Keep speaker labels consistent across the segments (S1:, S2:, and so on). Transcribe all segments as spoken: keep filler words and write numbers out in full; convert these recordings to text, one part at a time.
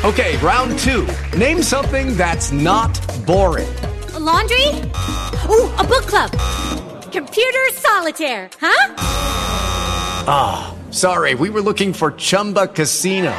S1: Okay, round two. Name something that's not boring.
S2: A laundry? Ooh, a book club. Computer solitaire, huh?
S1: Ah, oh, sorry, we were looking for Chumba Casino.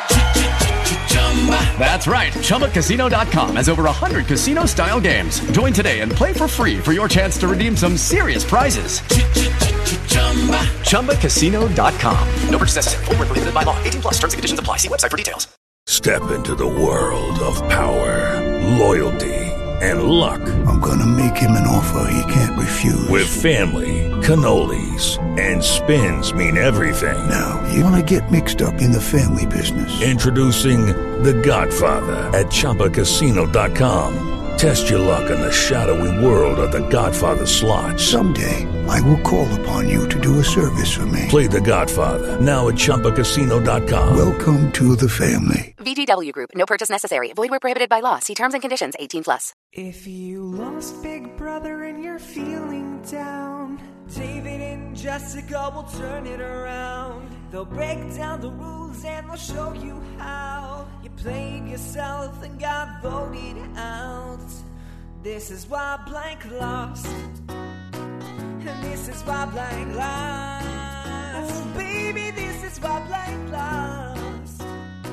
S1: That's right, Chumba Casino dot com has over one hundred casino-style games. Join today and play for free for your chance to redeem some serious prizes. Chumba Casino dot com. No purchase necessary. Void where prohibited by law. eighteen plus. Terms and conditions apply. See website for details.
S3: Step into the world of power, loyalty, and luck.
S4: I'm gonna make him an offer he can't refuse.
S3: With family, cannolis, and spins mean everything.
S4: Now, you wanna get mixed up in the family business.
S3: Introducing The Godfather at Chumba Casino dot com. Test your luck in the shadowy world of The Godfather slot.
S4: Someday, I will call upon you to do a service for me.
S3: Play The Godfather, now at Chumba Casino dot com.
S4: Welcome to the family.
S5: V G W Group. No purchase necessary. Void where prohibited by law. See terms and conditions. eighteen plus.
S6: If you lost Big Brother and you're feeling down, David and Jessica will turn it around. They'll break down the rules and they'll show you how you played yourself and got voted out. This is why Blank lost, and this is why Blank lost. Oh, baby, this is why Blank lost.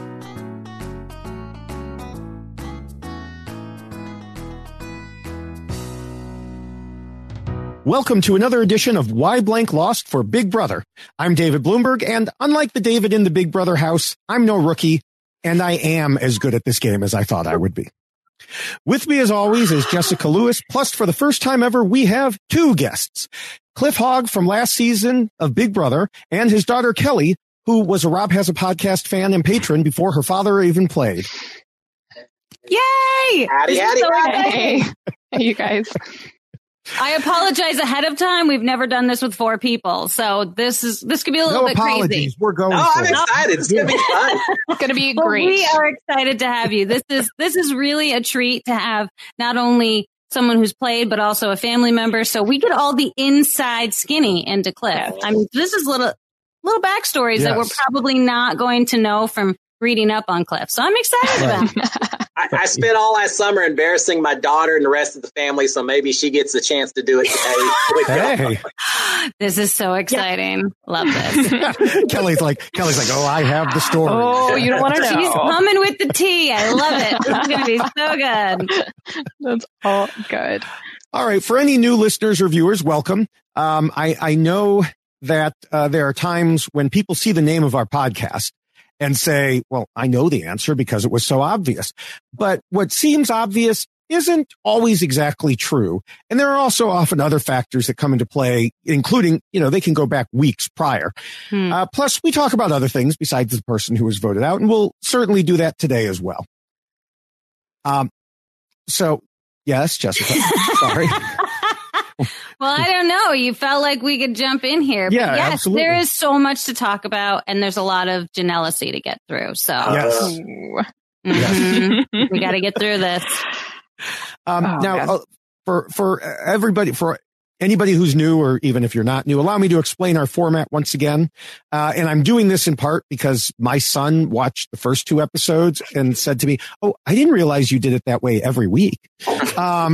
S7: Welcome to another edition of Why Blank Lost for Big Brother. I'm David Bloomberg, and unlike the David in the Big Brother house, I'm no rookie, and I am as good at this game as I thought I would be. With me, as always, is Jessica Lewis, plus for the first time ever, we have two guests. Cliff Hogg from last season of Big Brother, and his daughter Kelly, who was a Rob Has a Podcast fan and patron before her father even played.
S8: Yay!
S9: Howdy, howdy,
S8: so
S9: howdy.
S8: Hey, you guys. I apologize ahead of time. We've never done this with four people, so this is this could be a little
S7: no
S8: bit
S7: apologies.
S8: crazy.
S7: We're going.
S9: Oh,
S7: for
S9: I'm
S7: it.
S9: excited. It's gonna be fun.
S8: It's going to be
S9: Well,
S8: great. We are excited to have you. This is this is really a treat to have not only someone who's played, but also a family member. So we get all the inside skinny into Cliff. I mean, this is little little backstories
S7: Yes.
S8: that we're probably not going to know from reading up on Cliff. So I'm excited about it.
S9: I, I spent all last summer embarrassing my daughter and the rest of the family, so maybe she gets a chance to do it today.
S7: Hey.
S8: This is so exciting. Love this.
S7: Kelly's like, Kelly's like, oh, I have the story.
S8: Oh, you don't want to know. She's coming with the tea. I love it. This is going to be so good.
S10: That's all good.
S7: All right. For any new listeners or viewers, welcome. Um, I, I know that uh, there are times when people see the name of our podcast and say, well, I know the answer because it was so obvious. But what seems obvious isn't always exactly true. And there are also often other factors that come into play, including, you know, they can go back weeks prior. Hmm. Uh, plus, we talk about other things besides the person who was voted out, and we'll certainly do that today as well. Um, so, yes, Jessica, sorry.
S8: Well, I don't know. You felt like we could jump in here.
S7: Yeah,
S8: but yes,
S7: absolutely.
S8: there is so much to talk about, and there's a lot of jealousy to get through. So
S7: Yes.
S8: mhm. we got to get through this.
S7: Um,
S10: Oh,
S7: now,
S10: God.
S7: uh, for for everybody, for anybody who's new, or even if you're not new, allow me to explain our format once again. Uh, and I'm doing this in part because my son watched the first two episodes and said to me, "Oh, I didn't realize you did it that way every week." Um,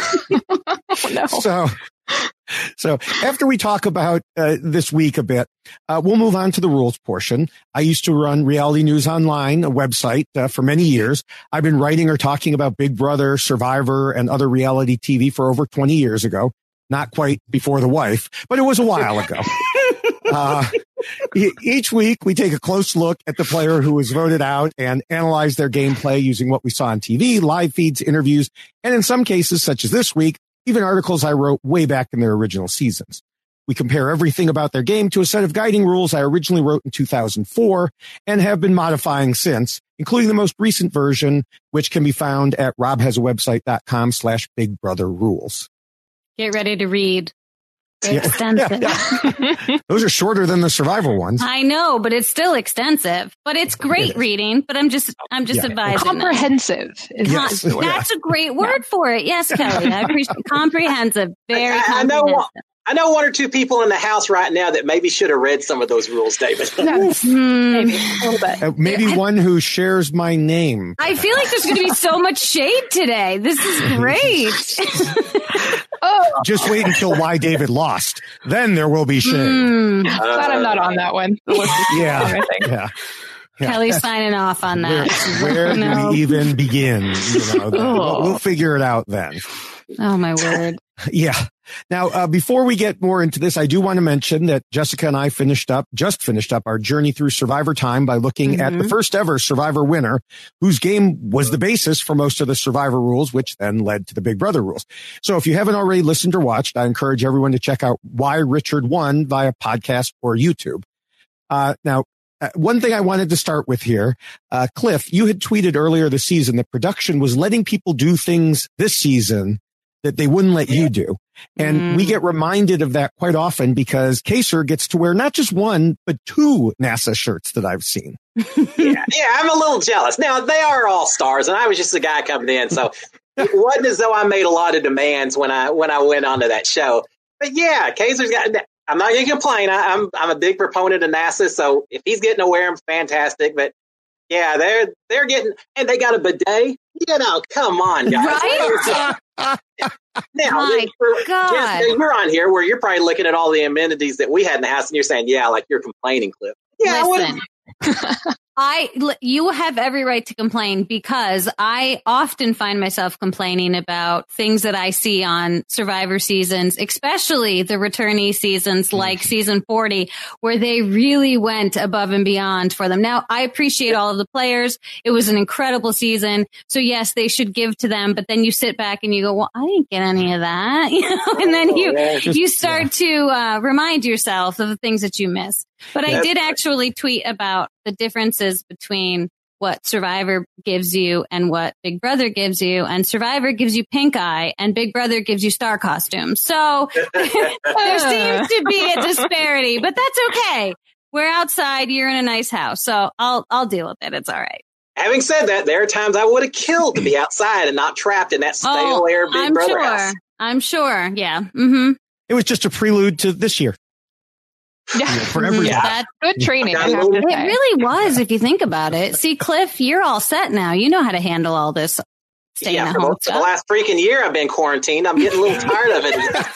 S10: Oh, no.
S7: so, so after we talk about uh, this week a bit, uh, we'll move on to the rules portion. I used to run Reality News Online, a website, uh, for many years. I've been writing or talking about Big Brother, Survivor, and other reality T V for over twenty years ago. Not quite before the wife, but it was a while ago. Uh, e- each week we take a close look at the player who was voted out and analyze their gameplay using what we saw on T V, live feeds, interviews, and in some cases, such as this week, even articles I wrote way back in their original seasons. We compare everything about their game to a set of guiding rules I originally wrote in two thousand four and have been modifying since, including the most recent version, which can be found at robhasawebsite.com slash Big Brother Rules.
S8: Get ready to read. They're
S7: Yeah.
S8: extensive.
S7: Yeah, yeah. Those are shorter than the Survivor ones.
S8: I know, but it's still extensive. But it's great
S7: It is.
S8: reading. But I'm just, I'm just
S7: Yeah.
S8: advising. them.
S10: Comprehensive. Is
S7: Yes.
S8: Con- That's a great word for it. Yes, Kelly. I appreciate comprehensive. Very
S9: I, I know.
S8: comprehensive.
S9: I know one or two people in the house right now that maybe should have read some of those rules, David.
S10: Yes, maybe a little bit.
S7: Uh, maybe
S8: I-
S7: one who shares my name.
S8: I feel like there's going to be so much shade today. This is great.
S10: Oh,
S7: Just wait until why David lost. Then there will be shade.
S8: Mm,
S10: glad I'm not on that one. The list is
S7: Yeah.
S10: long, I think.
S7: Yeah. Yeah.
S8: Kelly's signing off on
S7: Where,
S8: that.
S7: where do
S8: No.
S7: we even begin? You know, we'll, we'll figure it out then.
S8: Oh, my word.
S7: Yeah. Now, uh, before we get more into this, I do want to mention that Jessica and I finished up, just finished up our journey through Survivor Time by looking
S8: Mm-hmm.
S7: at the first ever Survivor winner, whose game was the basis for most of the Survivor rules, which then led to the Big Brother rules. So if you haven't already listened or watched, I encourage everyone to check out Why Richard Won via podcast or YouTube. Uh, now, Uh, one thing I wanted to start with here, uh, Cliff, you had tweeted earlier this season that production was letting people do things this season that they wouldn't let you do. And
S8: Mm.
S7: we get reminded of that quite often because Kaser gets to wear not just one, but two NASA shirts that I've seen.
S9: yeah, yeah, I'm a little jealous. Now, they are all stars, and I was just a guy coming in, so it wasn't as though I made a lot of demands when I when I went onto that show. But yeah, Kaser's got... I'm not going to complain. I, I'm I'm a big proponent of NASA, so if he's getting to wear them, fantastic. But yeah, they're they're getting, and they got a bidet. You know, come on, guys.
S8: Right?
S9: Now,
S8: My
S9: for-
S8: God.
S9: Jessica, you're on here where you're probably looking at all the amenities that we had in the house, and you're saying, "Yeah, like you're complaining, Cliff." Yeah, I
S8: Listen, I, you have every right to complain because I often find myself complaining about things that I see on Survivor seasons, especially the returnee seasons like season forty, where they really went above and beyond for them. Now, I appreciate all of the players. It was an incredible season. So yes, they should give to them, but then you sit back and you go, well, I didn't get any of that. You know, and then you,
S9: yeah,
S7: just-
S8: you start to uh, remind yourself of the things that you missed. But I
S9: That's
S8: did
S9: right.
S8: actually tweet about the differences between what Survivor gives you and what Big Brother gives you. And Survivor gives you pink eye and Big Brother gives you star costumes. So there seems to be a disparity, but that's okay. We're outside. You're in a nice house. So I'll, I'll deal with it. It's all right.
S9: Having said that, there are times I would have killed to be outside and not trapped in that stale
S8: Oh,
S9: air Big
S8: I'm
S9: Brother
S8: sure.
S9: house.
S8: I'm sure. Yeah. Mm-hmm.
S7: It was just a prelude to this year.
S10: Yeah.
S7: For every
S9: Yeah.
S8: That,
S10: Good training, I
S9: Got a
S10: have
S9: little-
S10: to
S8: it
S10: say.
S8: really was, if you think about it. See, Cliff, you're all set now. You know how to handle all this staying
S9: Yeah,
S8: at
S9: for
S8: home
S9: the, for the
S8: stuff.
S9: last freaking year I've been quarantined. I'm getting a little tired of it.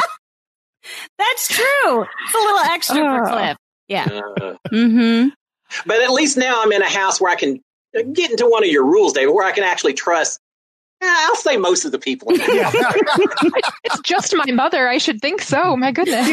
S8: That's true. It's a little extra for
S10: Oh.
S8: Cliff. Yeah.
S9: Uh,
S8: Mm-hmm.
S9: but at least now I'm in a house where I can get into one of your rules, David, where I can actually trust, eh, I'll say most of the people. in it.
S7: Yeah.
S10: It's just my mother. I should think so. My goodness.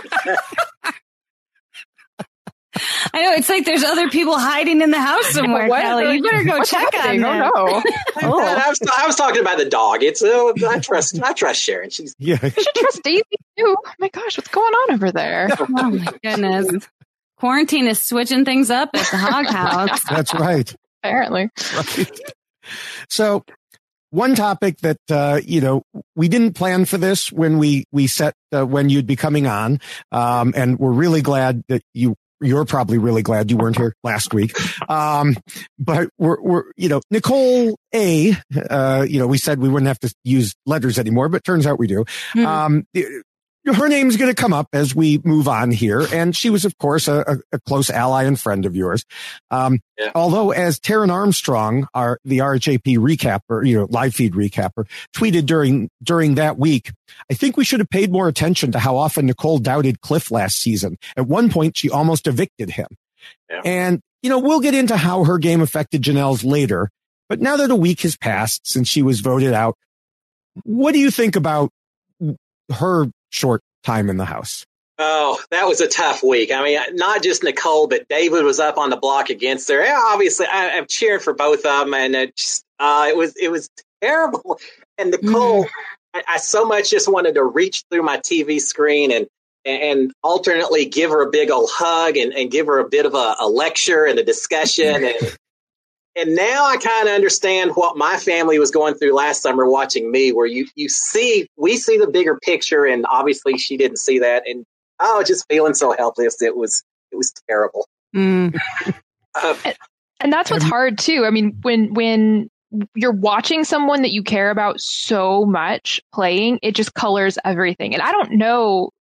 S8: I know. It's like there's other people hiding in the house somewhere,
S10: What?
S8: Kelly. You better go
S10: What's
S8: check on
S10: happening?
S8: them.
S10: Oh no. Oh.
S9: I, was, I was talking about the dog. It's uh, I trust I trust Sharon. She's
S7: Yeah.
S10: You should trust Daisy too. Oh my gosh, what's going on over there?
S8: Oh my goodness. Quarantine is switching things up at the Hog House.
S7: That's right.
S10: Apparently.
S7: Right. So one topic that, uh, you know, we didn't plan for this when we, we set, uh, when you'd be coming on. Um, and we're really glad that you, you're probably really glad you weren't here last week. Um, but we're, we're, you know, Nicole A, uh, you know, we said we wouldn't have to use letters anymore, but turns out we do.
S8: Hmm.
S7: Um, her name's going to come up as we move on here. And she was, of course, a, a, a close ally and friend of yours. Um,
S9: Yeah.
S7: although as Taryn Armstrong, our, the R H A P recapper, you know, live feed recapper, tweeted during, during that week, I think we should have paid more attention to how often Nicole doubted Cliff last season. At one point, she almost evicted him.
S9: Yeah.
S7: And, you know, we'll get into how her game affected Janelle's later. But now that a week has passed since she was voted out, what do you think about her short time in the house?
S9: Oh, that was a tough week. I mean, not just Nicole, but David was up on the block against her. Yeah, obviously, I, I'm cheering for both of them, and it just, uh, it was it was terrible. And Nicole, I, I so much just wanted to reach through my T V screen and and alternately give her a big old hug and, and give her a bit of a, a lecture and a discussion. And and now I kind of understand what my family was going through last summer watching me, where you you see we see the bigger picture, and obviously she didn't see that. And oh, just feeling so helpless. It was, it was terrible.
S8: Mm.
S9: Uh,
S10: And that's what's hard too. I mean, when when you're watching someone that you care about so much playing, it just colors everything. And I don't know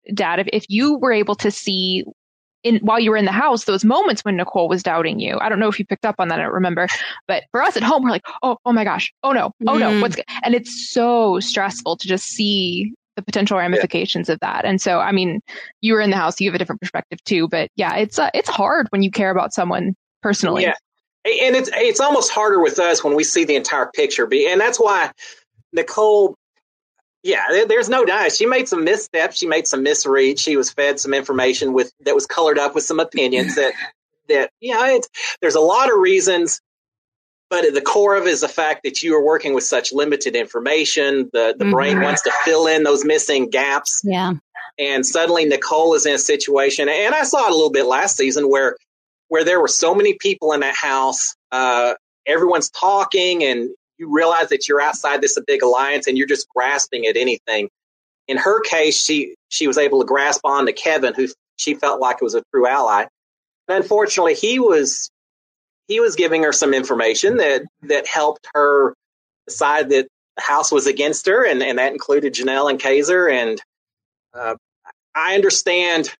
S10: Dad, if, if you were able to see in while you were in the house, those moments when Nicole was doubting you. I don't know if you picked up on that. I don't remember. But for us at home, we're like, oh, oh my gosh. Oh no. Oh no.
S8: Mm.
S10: What's go-? And it's so stressful to just see the potential ramifications yeah. of that. And so, I mean, you were in the house, you have a different perspective too. But yeah, it's uh, it's hard when you care about someone personally.
S9: Yeah. And it's it's almost harder with us when we see the entire picture. And that's why Nicole, yeah, there, there's no doubt. She made some missteps. She made some misreads. She was fed some information with that was colored up with some opinions that, that yeah, it's, there's a lot of reasons. But at the core of it is the fact that you are working with such limited information. The, the mm-hmm. brain wants to fill in those missing gaps.
S8: Yeah.
S9: And suddenly Nicole is in a situation, and I saw it a little bit last season, where where there were so many people in that house, uh, everyone's talking, and you realize that you're outside this big alliance and you're just grasping at anything. In her case, she, she was able to grasp on to Kevin, who she felt like was a true ally. And unfortunately, he was, he was giving her some information that, that helped her decide that the house was against her. And, and that included Janelle and Kaiser. And, uh, I understand,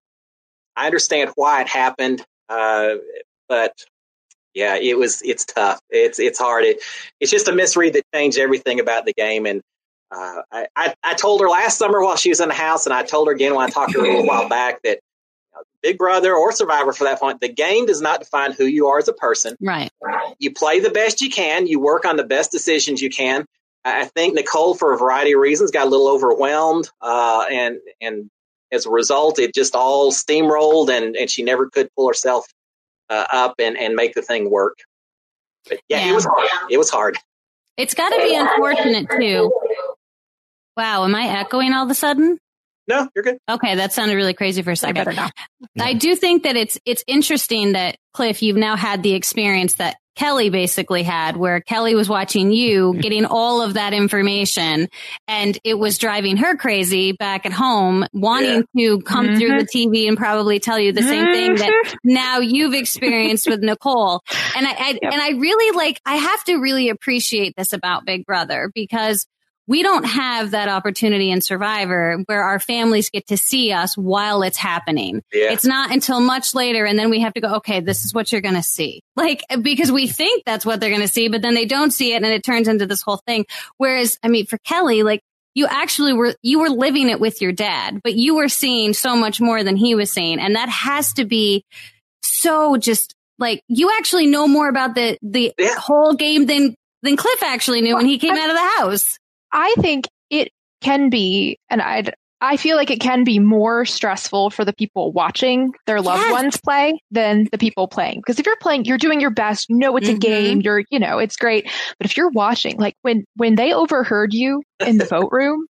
S9: I understand why it happened. Uh, but yeah, it was, it's tough. It's, it's hard. It, it's just a misread that changed everything about the game. And, uh, I, I, I told her last summer while she was in the house, and I told her again when I talked to her a little while back, that you know, Big Brother or Survivor for that point, the game does not define who you are as a person.
S8: Right.
S9: You play the best you can. You work on the best decisions you can. I think Nicole, for a variety of reasons, got a little overwhelmed. Uh, and, and, as a result, it just all steamrolled, and, and she never could pull herself uh, up and, and make the thing work. But yeah, yeah, it was hard. It was hard.
S8: It's got to be unfortunate, too. Wow, am I echoing all of a sudden?
S9: No, you're good.
S8: Okay, that sounded really crazy for a second. I do think that it's it's interesting that, Cliff, you've now had the experience that Kelly basically had, where Kelly was watching you, getting all of that information, and it was driving her crazy back at home, wanting yeah. to come mm-hmm. through the T V and probably tell you the mm-hmm. same thing that now you've experienced with Nicole. And I, I yep. and I really like, I have to really appreciate this about Big Brother, because we don't have that opportunity in Survivor where our families get to see us while it's happening. Yeah. It's not until much later, and then we have to go, okay, this is what you're going to see. Like, because we think that's what they're going to see, but then they don't see it, and it turns into this whole thing. Whereas, I mean, for Kelly, like, you actually were, you were living it with your dad, but you were seeing so much more than he was seeing. And that has to be so just, like, you actually know more about the, the yeah. whole game than, than Cliff actually knew when he came out of the house.
S10: I think it can be, and I I feel like it can be more stressful for the people watching their loved yes. ones play than the people playing. Because if you're playing, you're doing your best. You know it's mm-hmm. a game. You're, you know, it's great. But if you're watching, like when when they overheard you in the vote room,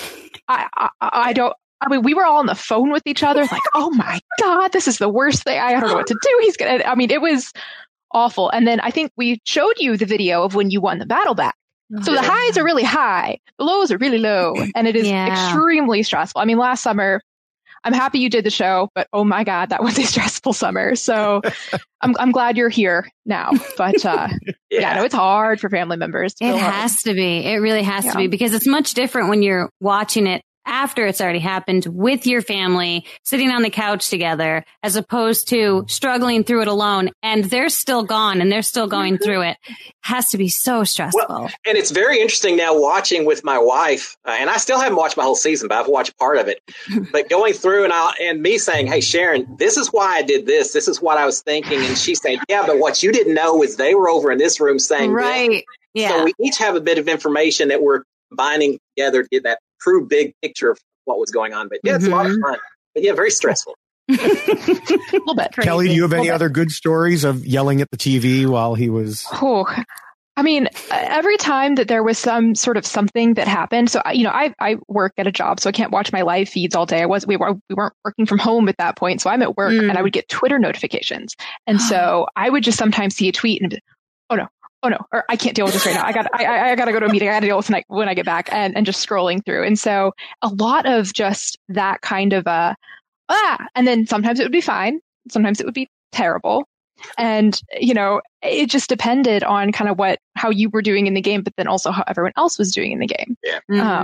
S10: I, I I don't. I mean, we were all on the phone with each other, like, oh my God, this is the worst thing. I don't know what to do. He's gonna. I mean, it was awful. And then I think we showed you the video of when you won the battle back. So the highs are really high, the lows are really low, and it is yeah. extremely stressful. I mean, last summer, I'm happy you did the show, but oh my God, that was a stressful summer. So I'm I'm glad you're here now. But uh, yeah. yeah, no, it's hard for family members.
S8: It has to be. It really has yeah. to be, because it's much different when you're watching it after it's already happened with your family, sitting on the couch together, as opposed to struggling through it alone. And they're still gone and they're still going through it. It has to be so stressful.
S9: Well, and it's very interesting now watching with my wife, uh, and I still haven't watched my whole season, but I've watched part of it. But going through and I and me saying, hey, Sharon, this is why I did this. This is what I was thinking. And she's saying, yeah, but what you didn't know is they were over in this room saying
S8: right.
S9: this.
S8: Yeah.
S9: So we each have a bit of information that we're combining together to get that true big picture of what was going on. But yeah, it's mm-hmm. a lot of fun. But yeah, very stressful.
S10: A little bit. Crazy.
S7: Kelly, do you have any other good stories of yelling at the T V while he was?
S10: Oh, I mean, every time that there was some sort of something that happened. So, you know, I I work at a job, so I can't watch my live feeds all day. I was we were we weren't working from home at that point, so I'm at work mm. and I would get Twitter notifications, and so I would just sometimes see a tweet and, oh no. Oh no, or I can't deal with this right now. I got, I, I got to go to a meeting. I got to deal with tonight when I get back, and, and just scrolling through. And so a lot of just that kind of a, ah, and then sometimes it would be fine. Sometimes it would be terrible. And, you know, it just depended on kind of what, how you were doing in the game, but then also how everyone else was doing in the game.
S9: Yeah.
S10: Mm-hmm. Um,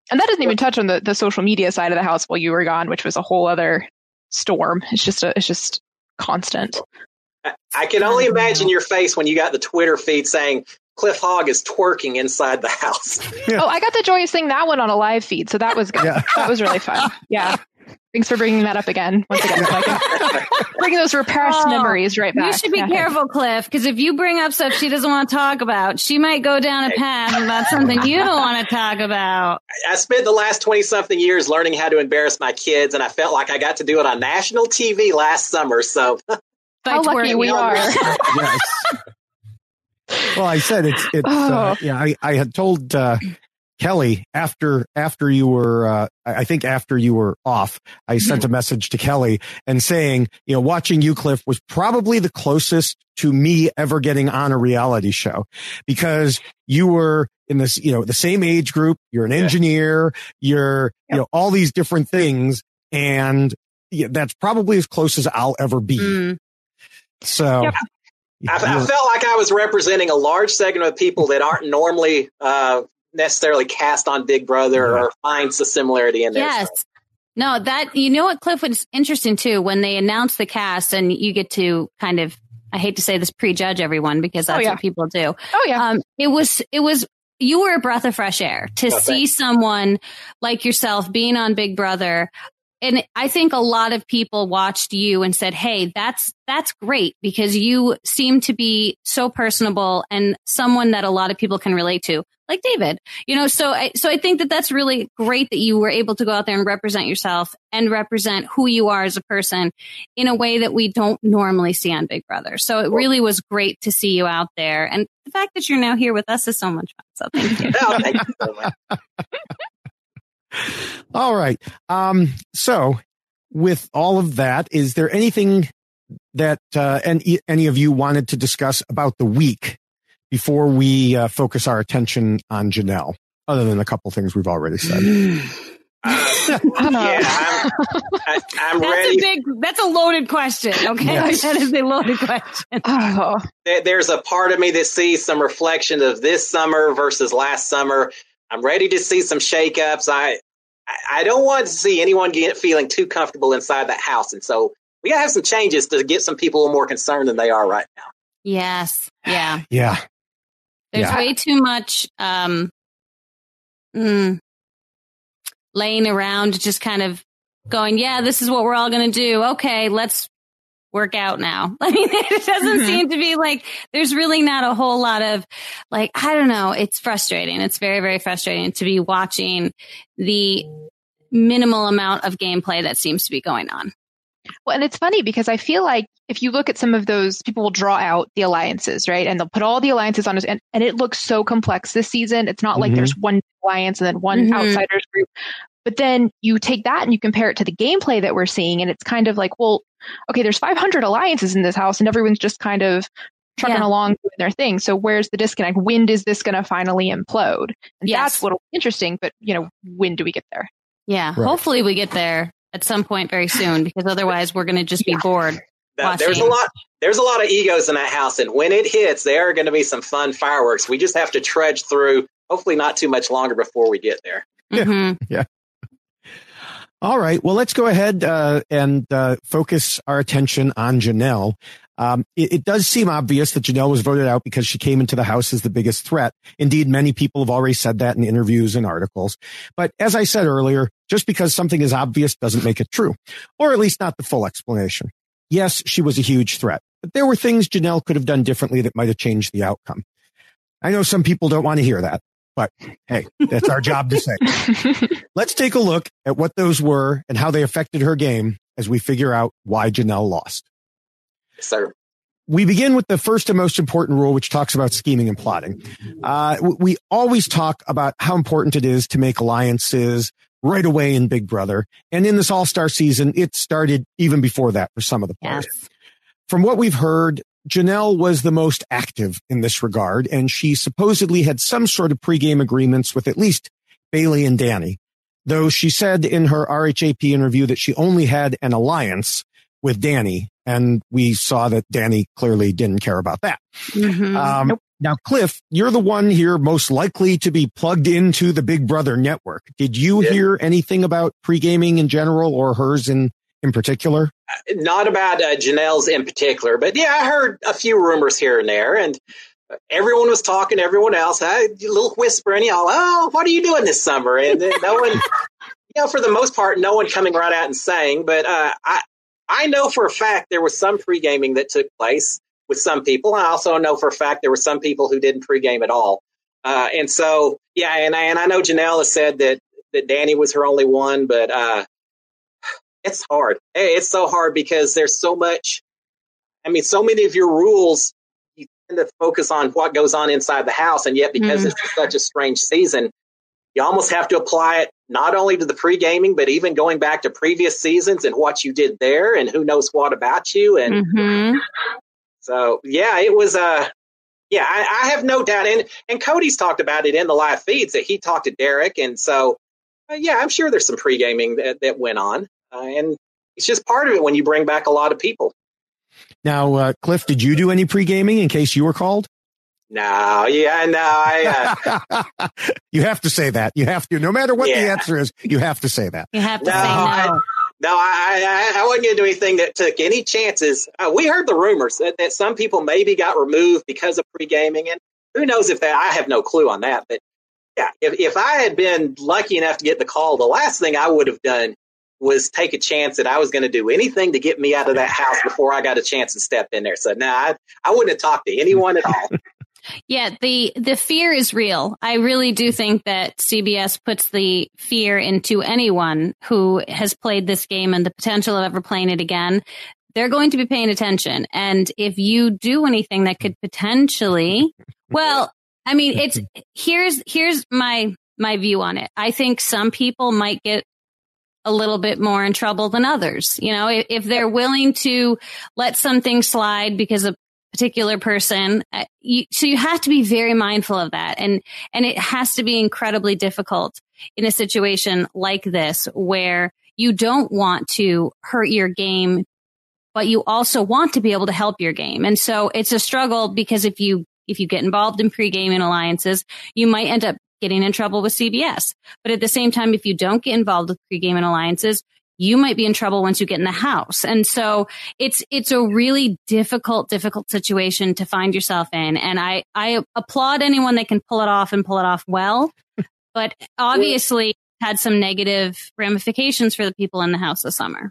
S10: And that doesn't even touch on the, the social media side of the house while you were gone, which was a whole other storm. It's just a, it's just constant.
S9: I can only imagine your face when you got the Twitter feed saying Cliff Hogg is twerking inside the house.
S10: Yeah. Oh, I got the joy of seeing that one on a live feed, so that was good. Yeah. That was really fun. Yeah. Thanks for bringing that up again. Once again, so I can bring those repressed oh, memories right back.
S8: You should be
S10: yeah.
S8: careful, Cliff, because if you bring up stuff she doesn't want to talk about, she might go down a path about something you don't want to talk about.
S9: I spent the last twenty-something years learning how to embarrass my kids, and I felt like I got to do it on national T V last summer, so...
S10: How lucky we are.
S7: Yes. Well, I said it's, it's
S10: oh.
S7: uh, yeah, I, I had told uh, Kelly after, after you were, uh, I think after you were off, I sent a message to Kelly and saying, you know, watching you, Cliff, was probably the closest to me ever getting on a reality show because you were in this, you know, the same age group. You're an engineer, you're, you know, all these different things. And yeah, that's probably as close as I'll ever be.
S8: Mm.
S7: So
S9: yep. I, I felt like I was representing a large segment of people that aren't normally uh, necessarily cast on Big Brother yeah. or finds the similarity in there.
S8: Yes. So. No, that, you know what, Cliff, was interesting too, when they announced the cast and you get to kind of, I hate to say this, prejudge everyone because that's oh, yeah. what people do.
S10: Oh yeah.
S8: Um, it was, it was, you were a breath of fresh air to oh, see thanks. someone like yourself being on Big Brother. And I think a lot of people watched you and said, hey, that's that's great because you seem to be so personable and someone that a lot of people can relate to, like David. You know, so I, so I think that that's really great that you were able to go out there and represent yourself and represent who you are as a person in a way that we don't normally see on Big Brother. So it really was great to see you out there. And the fact that you're now here with us is so much fun. So thank you.
S9: Oh, thank you so much.
S7: All right. Um, so with all of that, is there anything that uh, any, any of you wanted to discuss about the week before we uh, focus our attention on Janelle, other than a couple things we've already said?
S9: Uh, yeah, I'm, I, I'm
S8: that's
S9: ready.
S8: A big, that's a loaded question. Okay. Yes. That is a loaded question.
S10: Oh.
S9: There, there's a part of me that sees some reflection of this summer versus last summer. I'm ready to see some shakeups. I I don't want to see anyone get feeling too comfortable inside that house. And so we got to have some changes to get some people more concerned than they are right now.
S8: Yes. Yeah.
S7: Yeah.
S8: There's
S7: yeah.
S8: way too much um, mm, laying around, just kind of going, yeah, this is what we're all going to do. Okay, let's work out now. I mean, it doesn't mm-hmm. seem to be like there's really not a whole lot of like, I don't know. It's frustrating. It's very, very frustrating to be watching the minimal amount of gameplay that seems to be going on.
S10: Well, and it's funny because I feel like if you look at some of those, people will draw out the alliances, right? And they'll put all the alliances on it. And, and it looks so complex this season. It's not mm-hmm. like there's one alliance and then one mm-hmm. outsiders group. But then you take that and you compare it to the gameplay that we're seeing. And it's kind of like, well, okay, there's five hundred alliances in this house and everyone's just kind of trucking yeah. along doing their thing. So where's the disconnect? When is this going to finally implode? And
S8: yes.
S10: that's what'll be interesting. But, you know, when do we get there?
S8: Yeah, right. Hopefully we get there at some point very soon, because otherwise we're going to just be yeah. bored.
S9: Now, there's a lot. There's a lot of egos in that house, and when it hits, there are going to be some fun fireworks. We just have to trudge through. Hopefully, not too much longer before we get there.
S8: Mm-hmm.
S7: Yeah. All right. Well, let's go ahead uh, and uh, focus our attention on Janelle. Um, it, it does seem obvious that Janelle was voted out because she came into the house as the biggest threat. Indeed, many people have already said that in interviews and articles. But as I said earlier, just because something is obvious doesn't make it true, or at least not the full explanation. Yes, she was a huge threat, but there were things Janelle could have done differently that might have changed the outcome. I know some people don't want to hear that, but hey, that's our job to say. Let's take a look at what those were and how they affected her game as we figure out why Janelle lost.
S9: Yes, sir.
S7: We begin with the first and most important rule, which talks about scheming and plotting. Uh, we always talk about how important it is to make alliances right away in Big Brother. And in this All-Star season, it started even before that for some of the players.
S8: Yes.
S7: From what we've heard, Janelle was the most active in this regard, and she supposedly had some sort of pregame agreements with at least Bailey and Danny, though she said in her R H A P interview that she only had an alliance with Danny, and we saw that Danny clearly didn't care about that.
S8: Mm-hmm.
S7: Um,
S10: nope.
S7: Now, Cliff, you're the one here most likely to be plugged into the Big Brother network. Did you
S9: Yeah.
S7: hear anything about pre-gaming in general or hers in, in particular?
S9: Not about uh, Janelle's in particular, but yeah, I heard a few rumors here and there, and everyone was talking to everyone else. I, a little whispering, y'all, oh, what are you doing this summer? And then no one, you know, for the most part, no one coming right out and saying, but uh, I, I know for a fact there was some pre-gaming that took place with some people. I also know for a fact there were some people who didn't pre-game at all. Uh, and so, yeah, and, and I know Janelle has said that, that Danny was her only one, but uh, it's hard. It's so hard because there's so much. I mean, so many of your rules, you tend to focus on what goes on inside the house. And yet, because mm-hmm. it's such a strange season, you almost have to apply it not only to the pre-gaming, but even going back to previous seasons and what you did there and who knows what about you. And
S8: mm-hmm.
S9: so, yeah, it was, uh, yeah, I, I have no doubt. And, and Cody's talked about it in the live feeds that he talked to Derek. And so, uh, yeah, I'm sure there's some pre-gaming that, that went on. Uh, and it's just part of it when you bring back a lot of people.
S7: Now, uh, Cliff, did you do any pre-gaming in case you were called?
S9: No, yeah, no, I. Uh,
S7: you have to say that. You have to, no matter what
S9: yeah.
S7: the answer is, you have to say that.
S8: You have to
S9: no,
S8: say no.
S9: I, no, I, I, I wasn't going to do anything that took any chances. Uh, we heard the rumors that, that some people maybe got removed because of pre-gaming, and who knows if that. I have no clue on that. But yeah, if if I had been lucky enough to get the call, the last thing I would have done was take a chance that I was going to do anything to get me out of that house before I got a chance to step in there. So no, I, I wouldn't have talked to anyone at all.
S8: Yeah, the, the fear is real. I really do think that C B S puts the fear into anyone who has played this game and the potential of ever playing it again. They're going to be paying attention. And if you do anything that could potentially, well, I mean, it's, here's, here's my, my view on it. I think some people might get a little bit more in trouble than others. You know, if, if they're willing to let something slide because of particular person, uh, you, so you have to be very mindful of that. And, and it has to be incredibly difficult in a situation like this where you don't want to hurt your game, but you also want to be able to help your game. And so it's a struggle because if you, if you get involved in pre-gaming alliances, you might end up getting in trouble with C B S. But at the same time, if you don't get involved with pre-gaming alliances, you might be in trouble once you get in the house. And so it's, it's a really difficult, difficult situation to find yourself in. And I, I applaud anyone that can pull it off and pull it off well, but obviously had some negative ramifications for the people in the house this summer.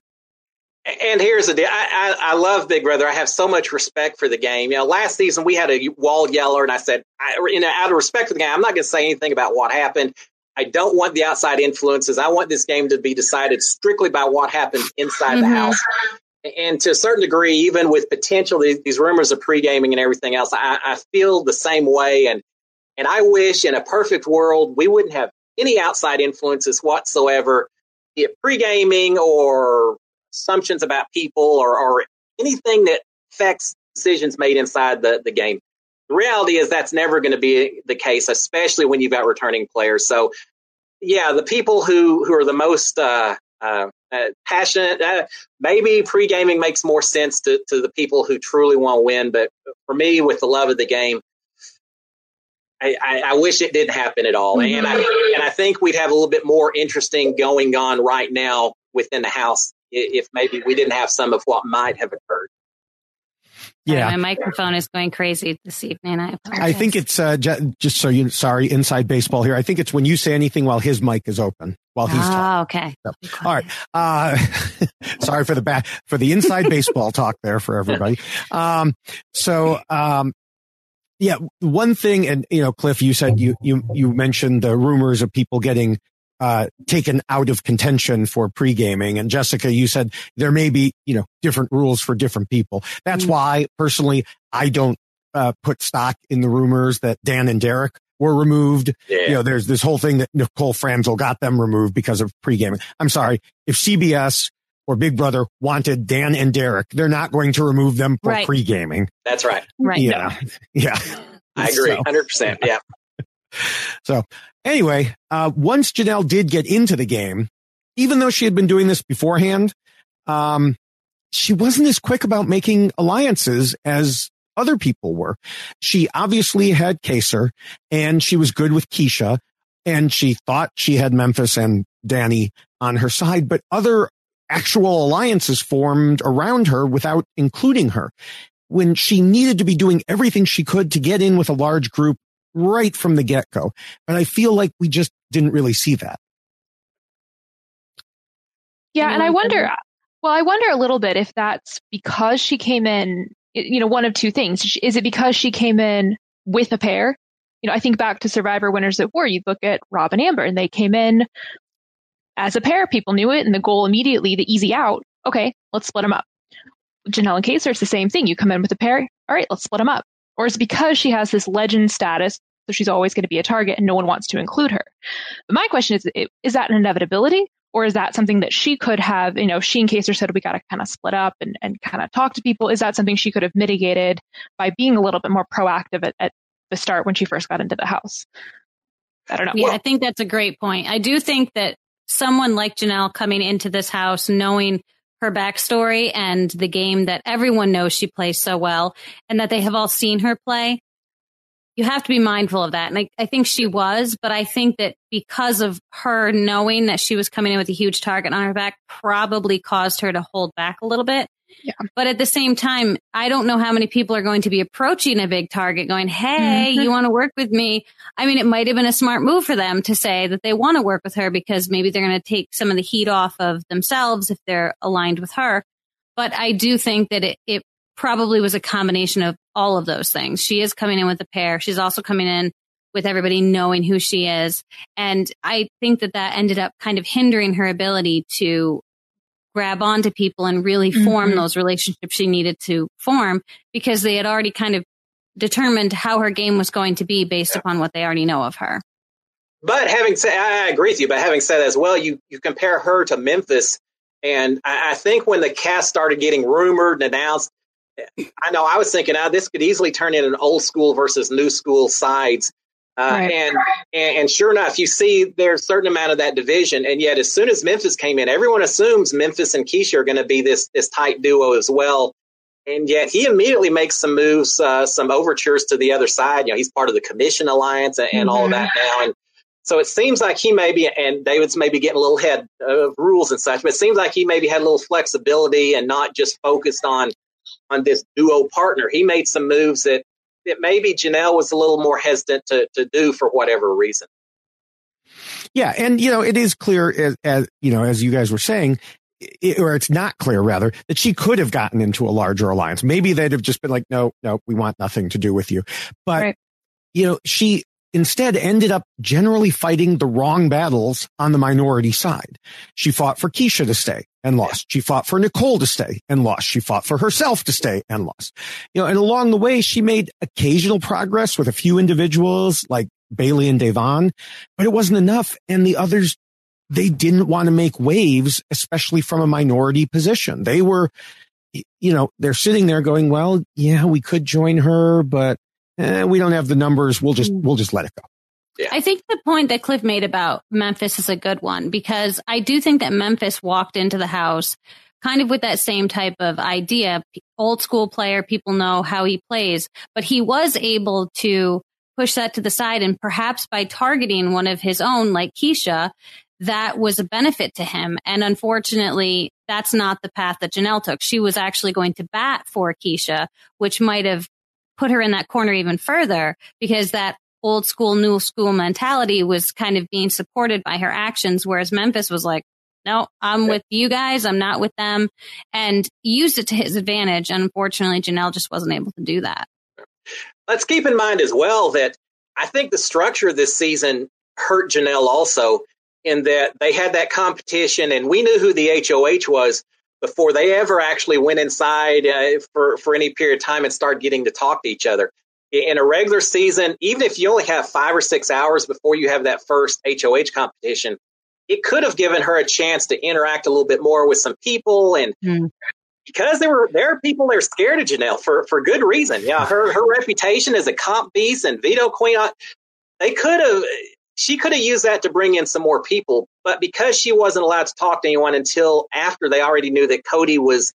S9: And here's the deal. I, I, I love Big Brother. I have so much respect for the game. You know, last season we had a wall yeller, and I said, I, you know, out of respect for the game, I'm not going to say anything about what happened. I don't want the outside influences. I want this game to be decided strictly by what happened inside mm-hmm. the house. And to a certain degree, even with potential, these, these rumors of pre-gaming and everything else, I, I feel the same way. And, and I wish in a perfect world, we wouldn't have any outside influences whatsoever, be it pre-gaming or assumptions about people or, or anything that affects decisions made inside the, the game. The reality is that's never going to be the case, especially when you've got returning players. So, yeah, the people who, who are the most uh, uh, uh, passionate, uh, maybe pre-gaming makes more sense to, to the people who truly want to win. But for me, with the love of the game, I, I, I wish it didn't happen at all. Mm-hmm. And I and I think we'd have a little bit more interesting going on right now within the house if maybe we didn't have some of what might have occurred.
S7: Yeah,
S8: my microphone is going crazy this evening. I apologize.
S7: I think it's uh, j- just so you. Sorry, inside baseball here. I think it's when you say anything while his mic is open while he's.
S8: Oh,
S7: talking.
S8: okay.
S7: So, all right. Uh, sorry for the back for the inside baseball talk there for everybody. Um, so, um, yeah, one thing, and you know, Cliff, you said you you you mentioned the rumors of people getting uh, taken out of contention for pre-gaming. And Jessica, you said there may be, you know, different rules for different people. That's mm-hmm. why personally, I don't uh, put stock in the rumors that Dan and Derek were removed. Yeah. You know, there's this whole thing that Nicole Franzel got them removed because of pre-gaming. I'm sorry. If C B S or Big Brother wanted Dan and Derek, they're not going to remove them for right. pre-gaming.
S9: That's right.
S8: Right.
S7: Yeah. Yeah.
S9: I agree. So. one hundred percent. Yeah.
S7: So anyway, uh, once Janelle did get into the game, even though she had been doing this beforehand, um, she wasn't as quick about making alliances as other people were. She obviously had Kaysar, and she was good with Keisha, and she thought she had Memphis and Danny on her side, but other actual alliances formed around her without including her, when she needed to be doing everything she could to get in with a large group right from the get-go. And I feel like we just didn't really see that.
S10: Yeah, and I wonder, well, I wonder a little bit if that's because she came in, you know, one of two things. Is it because she came in with a pair? You know, I think back to Survivor Winners at War. You look at Rob and Amber, and they came in as a pair. People knew it, and the goal immediately, the easy out, okay, let's split them up. Janelle and Kaysar, it's the same thing. You come in with a pair, all right, let's split them up. Or is it because she has this legend status, so she's always going to be a target and no one wants to include her? But my question is, is that an inevitability? Or is that something that she could have, you know, she and Kaysar said we got to kind of split up and, and kind of talk to people. Is that something she could have mitigated by being a little bit more proactive at, at the start when she first got into the house? I don't know.
S8: Yeah,
S10: well,
S8: I think that's a great point. I do think that someone like Janelle coming into this house, knowing her backstory and the game that everyone knows she plays so well, and that they have all seen her play, you have to be mindful of that. And I, I think she was, but I think that because of her knowing that she was coming in with a huge target on her back, probably caused her to hold back a little bit.
S10: Yeah.
S8: But at the same time, I don't know how many people are going to be approaching a big target going, hey,
S10: Mm-hmm.
S8: you want to work with me? I mean, it might have been a smart move for them to say that they want to work with her because maybe they're going to take some of the heat off of themselves if they're aligned with her. But I do think that it, it probably was a combination of all of those things. She is coming in with a pair. She's also coming in with everybody knowing who she is. And I think that that ended up kind of hindering her ability to grab onto people and really form
S10: Mm-hmm.
S8: those relationships she needed to form, because they had already kind of determined how her game was going to be based upon what they already know of her.
S9: But having said, I agree with you, but having said as well, you, you compare her to Memphis. And I, I think when the cast started getting rumored and announced, I know I was thinking, oh, this could easily turn into an old school versus new school sides. Uh,
S10: Right.
S9: and, and and sure enough, you see there's a certain amount of that division. And yet as soon as Memphis came in, everyone assumes Memphis and Keisha are going to be this this tight duo as well. And yet he immediately makes some moves, uh, some overtures to the other side. You know, he's part of the commission alliance and, and all of that now. And so it seems like he maybe, and David's maybe getting a little ahead of rules and such, but it seems like he maybe had a little flexibility and not just focused on on this duo partner. He made some moves that, that maybe Janelle was a little more hesitant to, to do for whatever reason.
S7: Yeah. And, you know, it is clear as, as you know, as you guys were saying, it, or it's not clear rather, that she could have gotten into a larger alliance. Maybe they'd have just been like, no, no, we want nothing to do with you. But,
S10: Right.
S7: you know, she instead ended up generally fighting the wrong battles on the minority side. She fought for Keisha to stay and lost. She fought for Nicole to stay and lost. She fought for herself to stay and lost. You know, and along the way, she made occasional progress with a few individuals like Bailey and Devon, but it wasn't enough. And the others, they didn't want to make waves, especially from a minority position. They were, you know, they're sitting there going, well, yeah, we could join her, but eh, we don't have the numbers. We'll just, we'll just let it go.
S9: Yeah.
S8: I think the point that Cliff made about Memphis is a good one, because I do think that Memphis walked into the house kind of with that same type of idea. Old school player, people know how he plays, but he was able to push that to the side, and perhaps by targeting one of his own, like Keisha, that was a benefit to him. And unfortunately, that's not the path that Janelle took. She was actually going to bat for Keisha, which might have put her in that corner even further, because that old school, new school mentality was kind of being supported by her actions. Whereas Memphis was like, no, I'm with you guys. I'm not with them, and used it to his advantage. And unfortunately, Janelle just wasn't able to do that.
S9: Let's keep in mind as well that I think the structure of this season hurt Janelle also, in that they had that competition and we knew who the H O H was before they ever actually went inside uh, for, for any period of time and started getting to talk to each other. In a regular season, even if you only have five or six hours before you have that first H O H competition, it could have given her a chance to interact a little bit more with some people. And mm. because there were there are people that are scared of Janelle for, for good reason. Yeah, her her reputation as a comp beast and veto queen, they could have she could have used that to bring in some more people. But because she wasn't allowed to talk to anyone until after they already knew that Cody was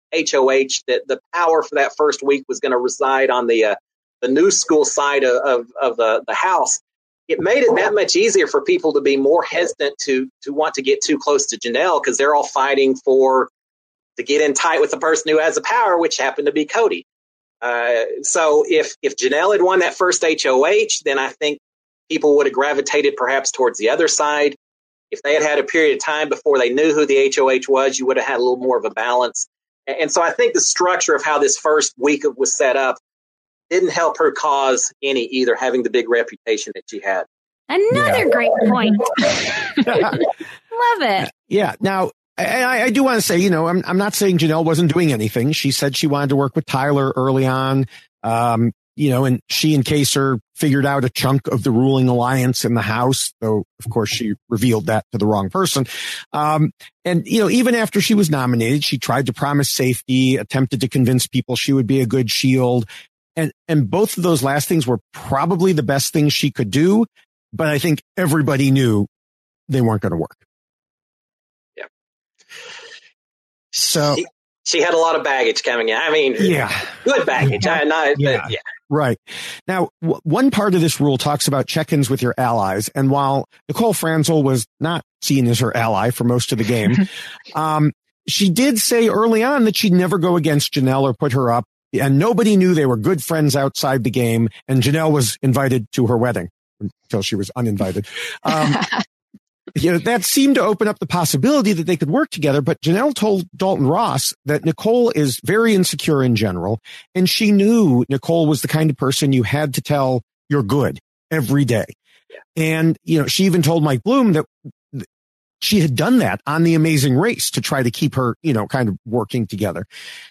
S9: H O H, that the power for that first week was going to reside on the uh, the new school side of, of, of the, the house, it made it that much easier for people to be more hesitant to to want to get too close to Janelle, because they're all fighting for to get in tight with the person who has the power, which happened to be Cody. Uh, so if if Janelle had won that first H O H, then I think people would have gravitated perhaps towards the other side. If they had had a period of time before they knew who the H O H was, you would have had a little more of a balance. And so I think the structure of how this first week was set up didn't help her cause any either, having the big reputation that she had.
S8: Another
S7: Yeah.
S8: great point. Love it.
S7: Yeah. Now, I, I do want to say, you know, I'm, I'm not saying Janelle wasn't doing anything. She said she wanted to work with Tyler early on. Um, you know, and she and Kaser figured out a chunk of the ruling alliance in the house, though, of course, she revealed that to the wrong person. Um, and, you know, even after she was nominated, she tried to promise safety, attempted to convince people she would be a good shield. And, and both of those last things were probably the best things she could do. But I think everybody knew they weren't going to work.
S9: Yeah.
S7: So
S9: she, she had a lot of baggage coming in. I mean,
S7: yeah,
S9: good baggage. I not,
S7: yeah.
S9: But yeah.
S7: Right. Now, w- one part of this rule talks about check-ins with your allies. And while Nicole Franzel was not seen as her ally for most of the game, um, she did say early on that she'd never go against Janelle or put her up. And nobody knew they were good friends outside the game. And Janelle was invited to her wedding until she was uninvited. Um, you know, that seemed to open up the possibility that they could work together. But Janelle told Dalton Ross that Nicole is very insecure in general. And she knew Nicole was the kind of person you had to tell you're good every day. And, you know, she even told Mike Bloom that she had done that on The Amazing Race to try to keep her, you know, kind of working together.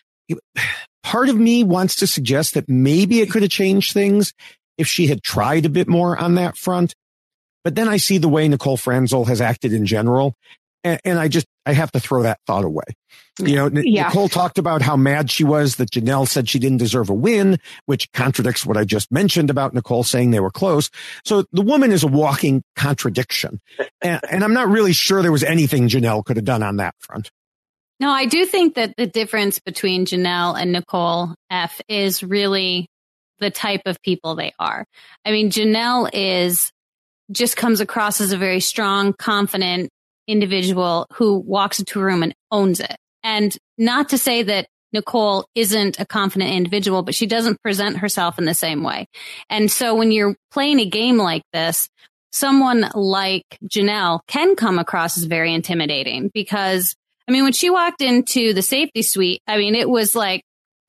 S7: Part of me wants to suggest that maybe it could have changed things if she had tried a bit more on that front. But then I see the way Nicole Franzel has acted in general, and, and I just, I have to throw that thought away. You know,
S10: Yeah.
S7: Nicole talked about how mad she was that Janelle said she didn't deserve a win, which contradicts what I just mentioned about Nicole saying they were close. So the woman is a walking contradiction. and, and I'm not really sure there was anything Janelle could have done on that front.
S8: No, I do think that the difference between Janelle and Nicole F is really the type of people they are. I mean, Janelle is just comes across as a very strong, confident individual who walks into a room and owns it. And not to say that Nicole isn't a confident individual, but she doesn't present herself in the same way. And so when you're playing a game like this, someone like Janelle can come across as very intimidating because, I mean, when she walked into the safety suite, I mean, it was like,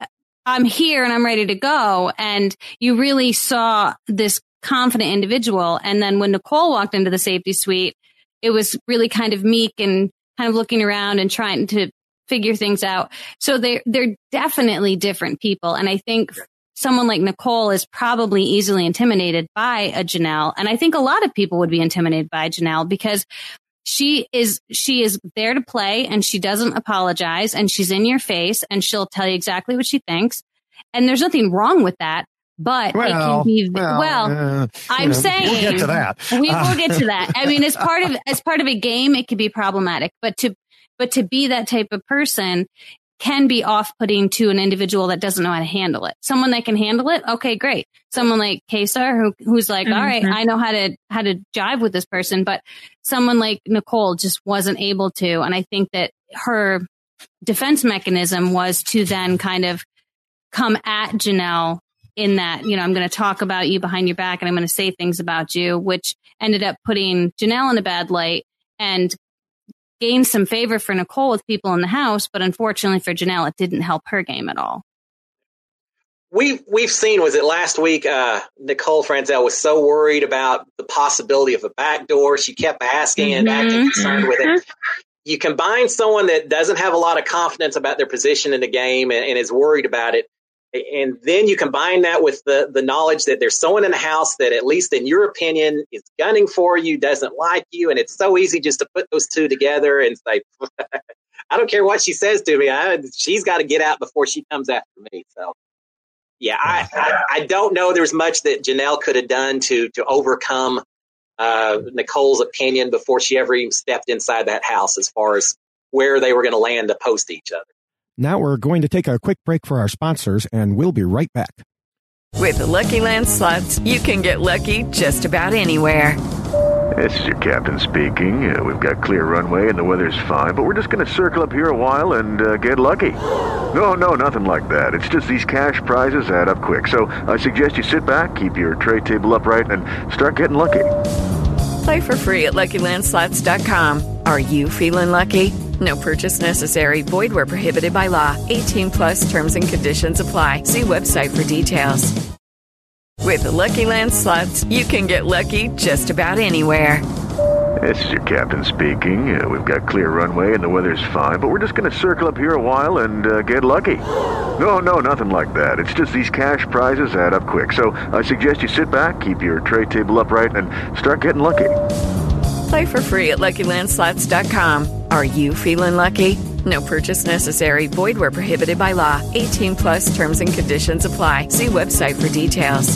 S8: I'm here and I'm ready to go. And you really saw this confident individual. And then when Nicole walked into the safety suite, it was really kind of meek and kind of looking around and trying to figure things out. So they're, they're definitely different people. And I think someone like Nicole is probably easily intimidated by a Janelle. And I think a lot of people would be intimidated by Janelle because she is, she is there to play and she doesn't apologize and she's in your face and she'll tell you exactly what she thinks. And there's nothing wrong with that. But
S7: well,
S8: it can be,
S7: well,
S8: well
S7: uh,
S8: I'm
S7: know,
S8: saying
S7: we'll get to that.
S8: We
S7: Uh,
S8: will get to that. I mean, as part of, as part of a game, it can be problematic, but to, but to be that type of person can be off-putting to an individual that doesn't know how to handle it. Someone that can handle it. Okay, great. Someone like Kaser who, who's like,
S10: Mm-hmm.
S8: all right, I know how to, how to jive with this person, but someone like Nicole just wasn't able to. And I think that her defense mechanism was to then kind of come at Janelle in that, you know, I'm going to talk about you behind your back and I'm going to say things about you, which ended up putting Janelle in a bad light and gained some favor for Nicole with people in the house. But unfortunately for Janelle, it didn't help her game at all.
S9: We've, we've seen, was it last week, uh, Nicole Franzel was so worried about the possibility of a backdoor. She kept asking and
S8: Mm-hmm.
S9: acting concerned with it. You combine someone that doesn't have a lot of confidence about their position in the game and, and is worried about it. And then you combine that with the, the knowledge that there's someone in the house that, at least in your opinion, is gunning for you, doesn't like you. And it's so easy just to put those two together and say, I don't care what she says to me. I, she's got to get out before she comes after me. So, yeah, I, I, I don't know there's much that Janelle could have done to, to overcome uh, Nicole's opinion before she ever even stepped inside that house as far as where they were going to land to post each other.
S7: Now we're going to take a quick break for our sponsors, and we'll be right back.
S11: With the Lucky Land Slots, you can get lucky just about anywhere.
S12: This is your captain speaking. Uh, we've got clear runway and the weather's fine, but we're just going to circle up here a while and uh, get lucky. No, no, nothing like that. It's just these cash prizes add up quick. So I suggest you sit back, keep your tray table upright, and start getting lucky.
S11: Play for free at Lucky Land Slots dot com. Are you feeling lucky? No purchase necessary. Void where prohibited by law. eighteen plus terms and conditions apply. See website for details. With the Lucky Land Slots, you can get lucky just about anywhere.
S12: This is your captain speaking. Uh, we've got clear runway and the weather's fine, but we're just going to circle up here a while and uh, get lucky. No, no, nothing like that. It's just these cash prizes add up quick. So I suggest you sit back, keep your tray table upright, and start getting lucky.
S11: Play for free at Lucky Land Slots dot com. Are you feeling lucky? No purchase necessary. Void where prohibited by law. eighteen plus terms and conditions apply. See website for details.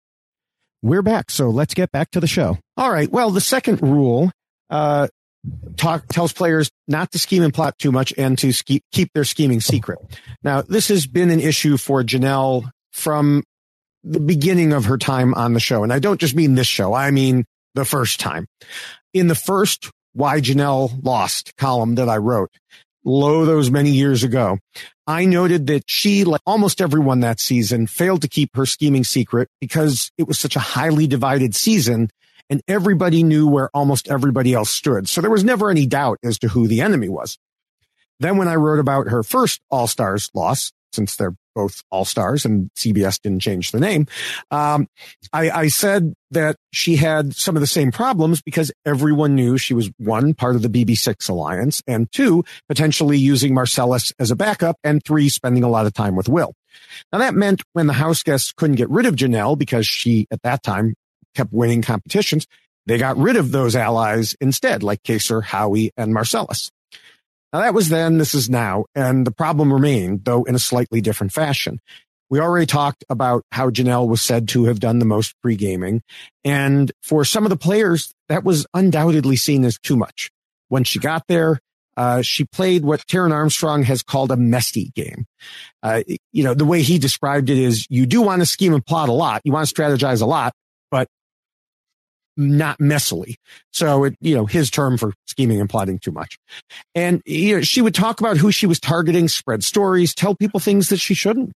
S7: We're back, so let's get back to the show. All right. Well, the second rule uh, talk, tells players not to scheme and plot too much and to ske- keep their scheming secret. Now, this has been an issue for Janelle from the beginning of her time on the show. And I don't just mean this show. I mean the first time. In the first Why Janelle Lost column that I wrote, lo, those many years ago, I noted that she, like almost everyone that season, failed to keep her scheming secret because it was such a highly divided season and everybody knew where almost everybody else stood. So there was never any doubt as to who the enemy was. Then when I wrote about her first All-Stars loss, since they're both All-Stars and C B S didn't change the name, um, I, I said that she had some of the same problems because everyone knew she was, one, part of the B B six alliance, and two, potentially using Marcellus as a backup, and three, spending a lot of time with Will. Now that meant when the house guests couldn't get rid of Janelle because she, at that time, kept winning competitions, they got rid of those allies instead, like Kaser, Howie, and Marcellus. Now that was then, this is now, and the problem remained, though in a slightly different fashion. We already talked about how Janelle was said to have done the most pre-gaming, and for some of the players, that was undoubtedly seen as too much. When she got there, uh, she played what Taran Armstrong has called a messy game. Uh, you know, the way he described it is you do want to scheme and plot a lot, you want to strategize a lot, but not messily. So it, you know, his term for scheming and plotting too much. And, you know, she would talk about who she was targeting, spread stories, tell people things that she shouldn't.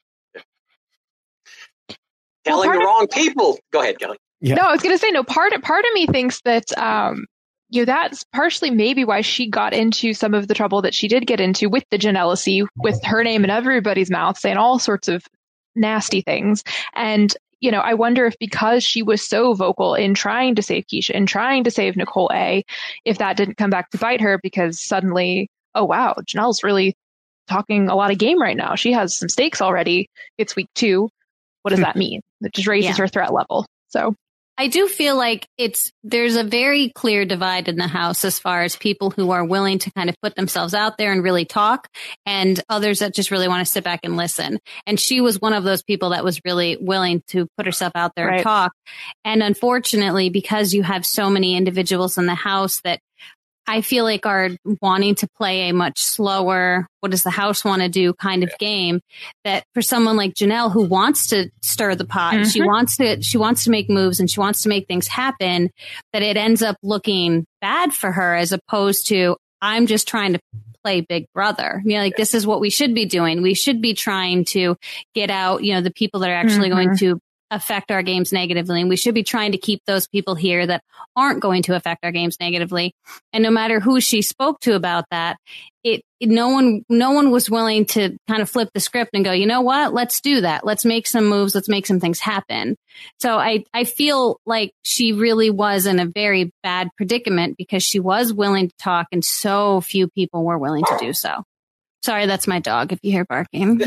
S9: Telling
S10: well,
S9: the
S10: of,
S9: wrong people. Go ahead, Kelly.
S7: Yeah.
S10: No, I was going to say, no, part, part of me thinks that, um, you know, that's partially maybe why she got into some of the trouble that she did get into with the Janelle-y, with her name in everybody's mouth, saying all sorts of nasty things. And, you know, I wonder if because she was so vocal in trying to save Keisha and trying to save Nicole A, if that didn't come back to bite her because suddenly, oh, wow, Janelle's really talking a lot of game right now. She has some stakes already. It's week two. What does that mean? It just raises
S8: Yeah.
S10: her threat level. So
S8: I do feel like it's there's a very clear divide in the house as far as people who are willing to kind of put themselves out there and really talk, and others that just really want to sit back and listen. And she was one of those people that was really willing to put herself out there
S10: Right.
S8: and talk. And unfortunately, because you have so many individuals in the house that I feel like are wanting to play a much slower, what does the house want to do kind of game, that for someone like Janelle who wants to stir the pot,
S10: Mm-hmm.
S8: she wants to, she wants to make moves and she wants to make things happen, that it ends up looking bad for her as opposed to, I'm just trying to play Big Brother. You know, like this is what we should be doing. We should be trying to get out, you know, the people that are actually
S10: Mm-hmm.
S8: going to affect our games negatively. And we should be trying to keep those people here that aren't going to affect our games negatively. And no matter who she spoke to about that, it, it no one, no one was willing to kind of flip the script and go, you know what, let's do that. Let's make some moves. Let's make some things happen. So I, I feel like she really was in a very bad predicament because she was willing to talk and so few people were willing to do so. Sorry, that's my dog if you hear barking.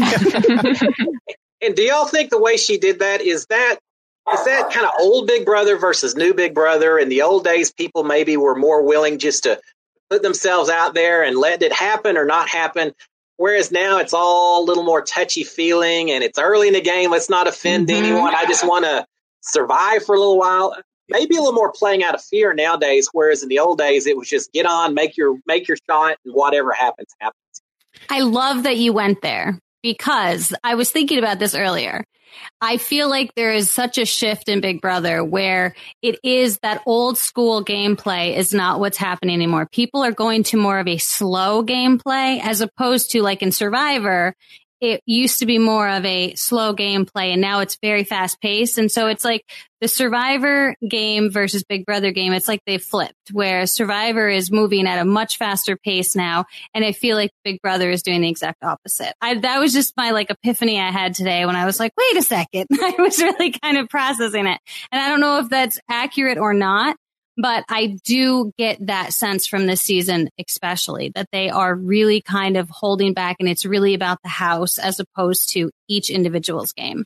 S9: And do y'all think the way she did that is that is that kind of old Big Brother versus new Big Brother? In the old days, people maybe were more willing just to put themselves out there and let it happen or not happen. Whereas now it's all a little more touchy feeling and it's early in the game. Let's not offend
S10: Mm-hmm.
S9: anyone. I just want to survive for a little while. Maybe a little more playing out of fear nowadays. Whereas in the old days, it was just get on, make your make your shot, and whatever happens, happens.
S8: I love that you went there because I was thinking about this earlier. I feel like there is such a shift in Big Brother where it is that old school gameplay is not what's happening anymore. People are going to more of a slow gameplay as opposed to like in Survivor. It used to be more of a slow gameplay and now it's very fast paced. And so it's like the Survivor game versus Big Brother game. It's like they flipped where Survivor is moving at a much faster pace now. And I feel like Big Brother is doing the exact opposite. I, that was just my like epiphany I had today when I was like, wait a second. I was really kind of processing it. And I don't know if that's accurate or not. But I do get that sense from this season, especially that they are really kind of holding back and it's really about the house as opposed to each individual's game.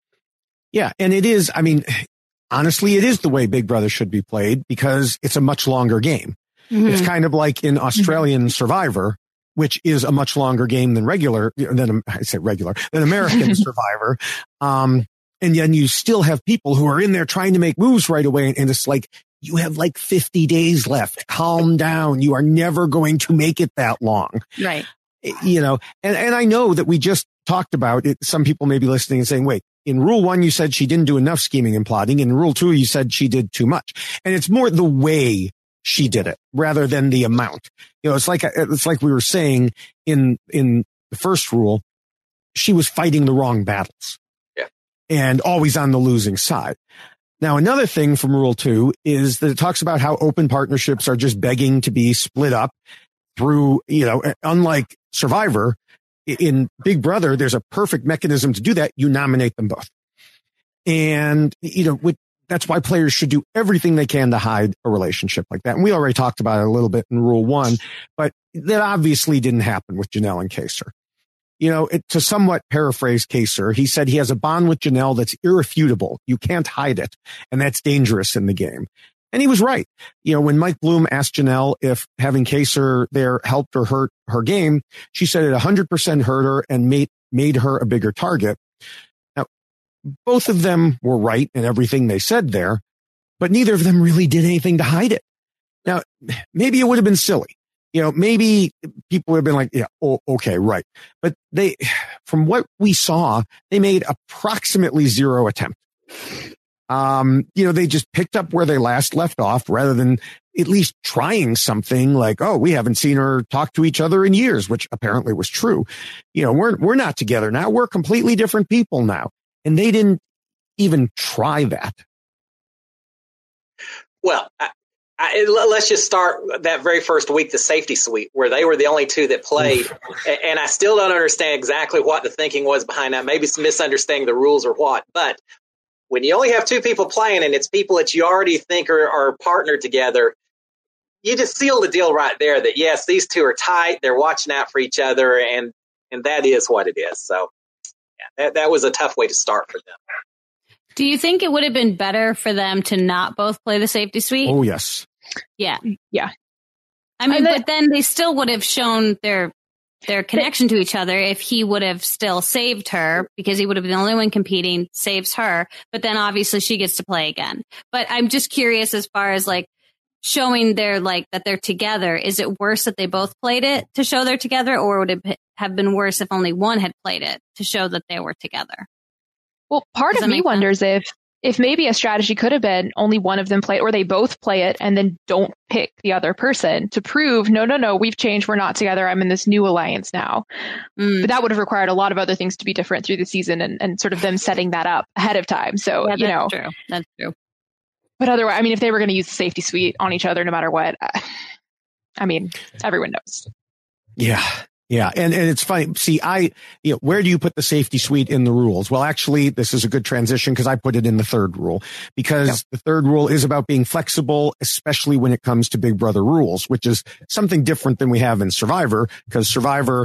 S7: Yeah. And it is, I mean, honestly, it is the way Big Brother should be played because it's a much longer game. Mm-hmm. It's kind of like in Australian mm-hmm. Survivor, which is a much longer game than regular, than I say regular, than American Survivor. Um, and then you still have people who are in there trying to make moves right away. And it's like, you have like fifty days left. Calm down. You are never going to make it that long.
S8: Right.
S7: You know, and, and I know that we just talked about it. Some people may be listening and saying, wait, in rule one, you said she didn't do enough scheming and plotting. In rule two, you said she did too much. And it's more the way she did it rather than the amount. You know, it's like, it's like we were saying in, in the first rule, she was fighting the wrong battles.
S9: Yeah.
S7: And always on the losing side. Now, another thing from rule two is that it talks about how open partnerships are just begging to be split up through, you know, unlike Survivor, in Big Brother, there's a perfect mechanism to do that. You nominate them both. And, you know, with, that's why players should do everything they can to hide a relationship like that. And we already talked about it a little bit in rule one, but that obviously didn't happen with Janelle and Kaysar. You know, it, to somewhat paraphrase Kaysar, he said he has a bond with Janelle that's irrefutable. You can't hide it. And that's dangerous in the game. And he was right. You know, when Mike Bloom asked Janelle if having Kaysar there helped or hurt her game, she said it one hundred percent hurt her and made, made her a bigger target. Now, both of them were right in everything they said there, but neither of them really did anything to hide it. Now, maybe it would have been silly. You know, maybe people would have been like, yeah, oh, okay, right. But they, from what we saw, they made approximately zero attempt. Um, you know, they just picked up where they last left off rather than at least trying something like, oh, we haven't seen her talk to each other in years, which apparently was true. You know, we're, we're not together now. We're completely different people now. And they didn't even try that.
S9: Well, I- I, let's just start that very first week, the safety suite, where they were the only two that played. And I still don't understand exactly what the thinking was behind that. Maybe it's misunderstanding the rules or what. But when you only have two people playing and it's people that you already think are, are partnered together, you just seal the deal right there that, yes, these two are tight. They're watching out for each other. And, and that is what it is. So yeah, that, that was a tough way to start for them.
S8: Do you think it would have been better for them to not both play the safety suite?
S7: Oh, yes.
S8: Yeah.
S10: Yeah.
S8: I mean, then, but then they still would have shown their their connection to each other if he would have still saved her because he would have been the only one competing, saves her. But then obviously she gets to play again. But I'm just curious as far as like showing their like that they're together. Is it worse that they both played it to show they're together, or would it have been worse if only one had played it to show that they were together?
S10: Well, part
S8: Does
S10: of me wonders if if maybe a strategy could have been only one of them play it, or they both play it and then don't pick the other person to prove, no, no, no, we've changed. We're not together. I'm in this new alliance now. Mm. But that would have required a lot of other things to be different through the season and, and sort of them setting that up ahead of time. So,
S8: yeah,
S10: you know,
S8: true. That's true.
S10: But otherwise, I mean, if they were going to use the safety suite on each other, no matter what, I mean, everyone knows.
S7: Yeah. Yeah. And, and it's funny. See, I, you know, where do you put the safety suite in the rules? Well, actually, this is a good transition because I put it in the third rule because yep. the third rule is about being flexible, especially when it comes to Big Brother rules, which is something different than we have in Survivor, because Survivor,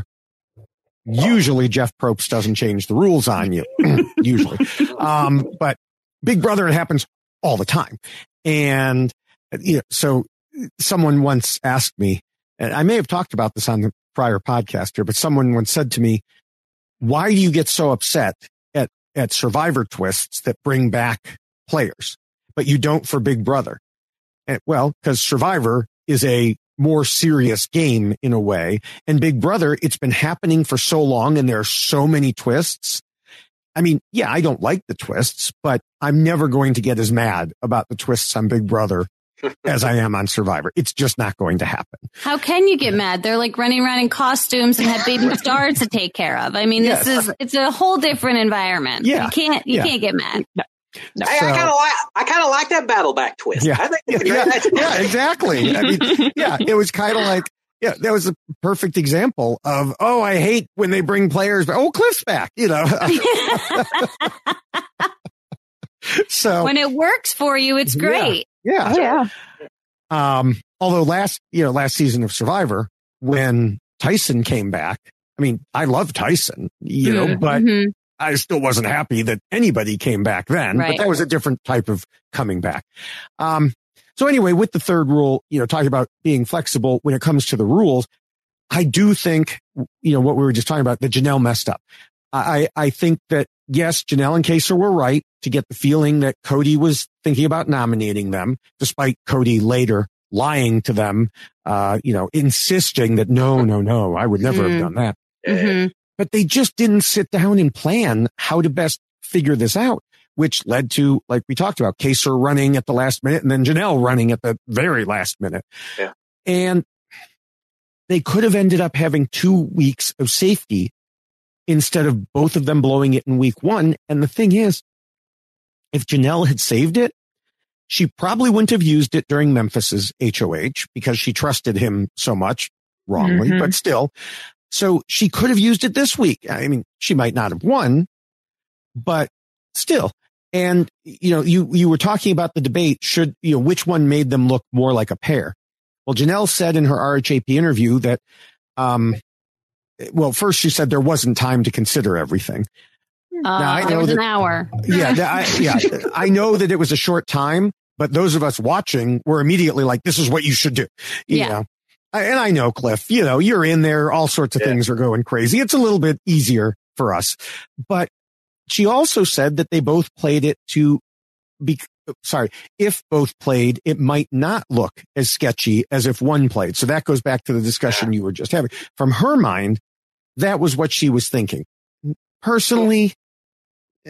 S7: usually Jeff Probst doesn't change the rules on you, usually. Um, but Big Brother, it happens all the time. And, you know, so someone once asked me, and I may have talked about this on the prior podcast here, but someone once said to me, why do you get so upset at, at Survivor twists that bring back players, but you don't for Big Brother? And, well, because Survivor is a more serious game in a way. And Big Brother, it's been happening for so long and there are so many twists. I mean, yeah, I don't like the twists, but I'm never going to get as mad about the twists on Big Brother as I am on Survivor. It's just not going to happen.
S8: How can you get mad? They're like running around in costumes and have baby stars to take care of. I mean,
S7: Yes.
S8: this is, it's a whole different environment.
S7: Yeah.
S8: You can't, you
S7: Yeah.
S8: can't get mad.
S10: No. No.
S9: Hey, I
S7: So-
S9: kind of like I kind of like that battle back twist.
S7: Yeah,
S9: I think
S7: yeah, yeah, yeah, exactly. I mean, yeah, it was kind of like, yeah, that was a perfect example of, oh, I hate when they bring players, but oh, Cliff's back, you know. So
S8: When it works for you, it's great.
S7: yeah,
S10: Oh, yeah.
S7: Um, although last, you know, last season of Survivor, when Tyson came back, I mean, I love Tyson, you know,
S8: Mhm.
S7: but
S8: Mhm.
S7: I still wasn't happy that anybody came back then,
S8: Right.
S7: but that was a different type of coming back. Um, so anyway, with the third rule, you know, talking about being flexible when it comes to the rules, I do think, you know, what we were just talking about, that Janelle messed up. I, I think that yes, Janelle and Kaser were right to get the feeling that Cody was thinking about nominating them, despite Cody later lying to them, uh, you know, insisting that no, no, no, I would never
S8: Mm.
S7: have done that.
S8: Mhm.
S7: But they just didn't sit down and plan how to best figure this out, which led to, like we talked about, Kaser running at the last minute and then Janelle running at the very last minute.
S9: Yeah.
S7: And they could have ended up having two weeks of safety instead of both of them blowing it in week one. And the thing is, if Janelle had saved it, she probably wouldn't have used it during Memphis's H O H because she trusted him so much, wrongly,
S10: Mhm.
S7: but still. So she could have used it this week. I mean, she might not have won, but still. And, you know, you, you were talking about the debate, should, you know, which one made them look more like a pair? Well, Janelle said in her R H A P interview that, um, well, first she said there wasn't time to consider everything.
S8: Uh,
S7: I
S8: there
S7: know
S8: was
S7: that-
S8: an hour.
S7: Yeah, th- I, yeah, I know that it was a short time, but those of us watching were immediately like, this is what you should do. You
S8: Yeah.
S7: know? I- And I know, Cliff, you know, you're in there, all sorts of
S9: Yeah.
S7: things are going crazy. It's a little bit easier for us. But she also said that they both played it to be, sorry, if both played, it might not look as sketchy as if one played. So that goes back to the discussion you were just having. From her mind, that was what she was thinking. Personally, uh,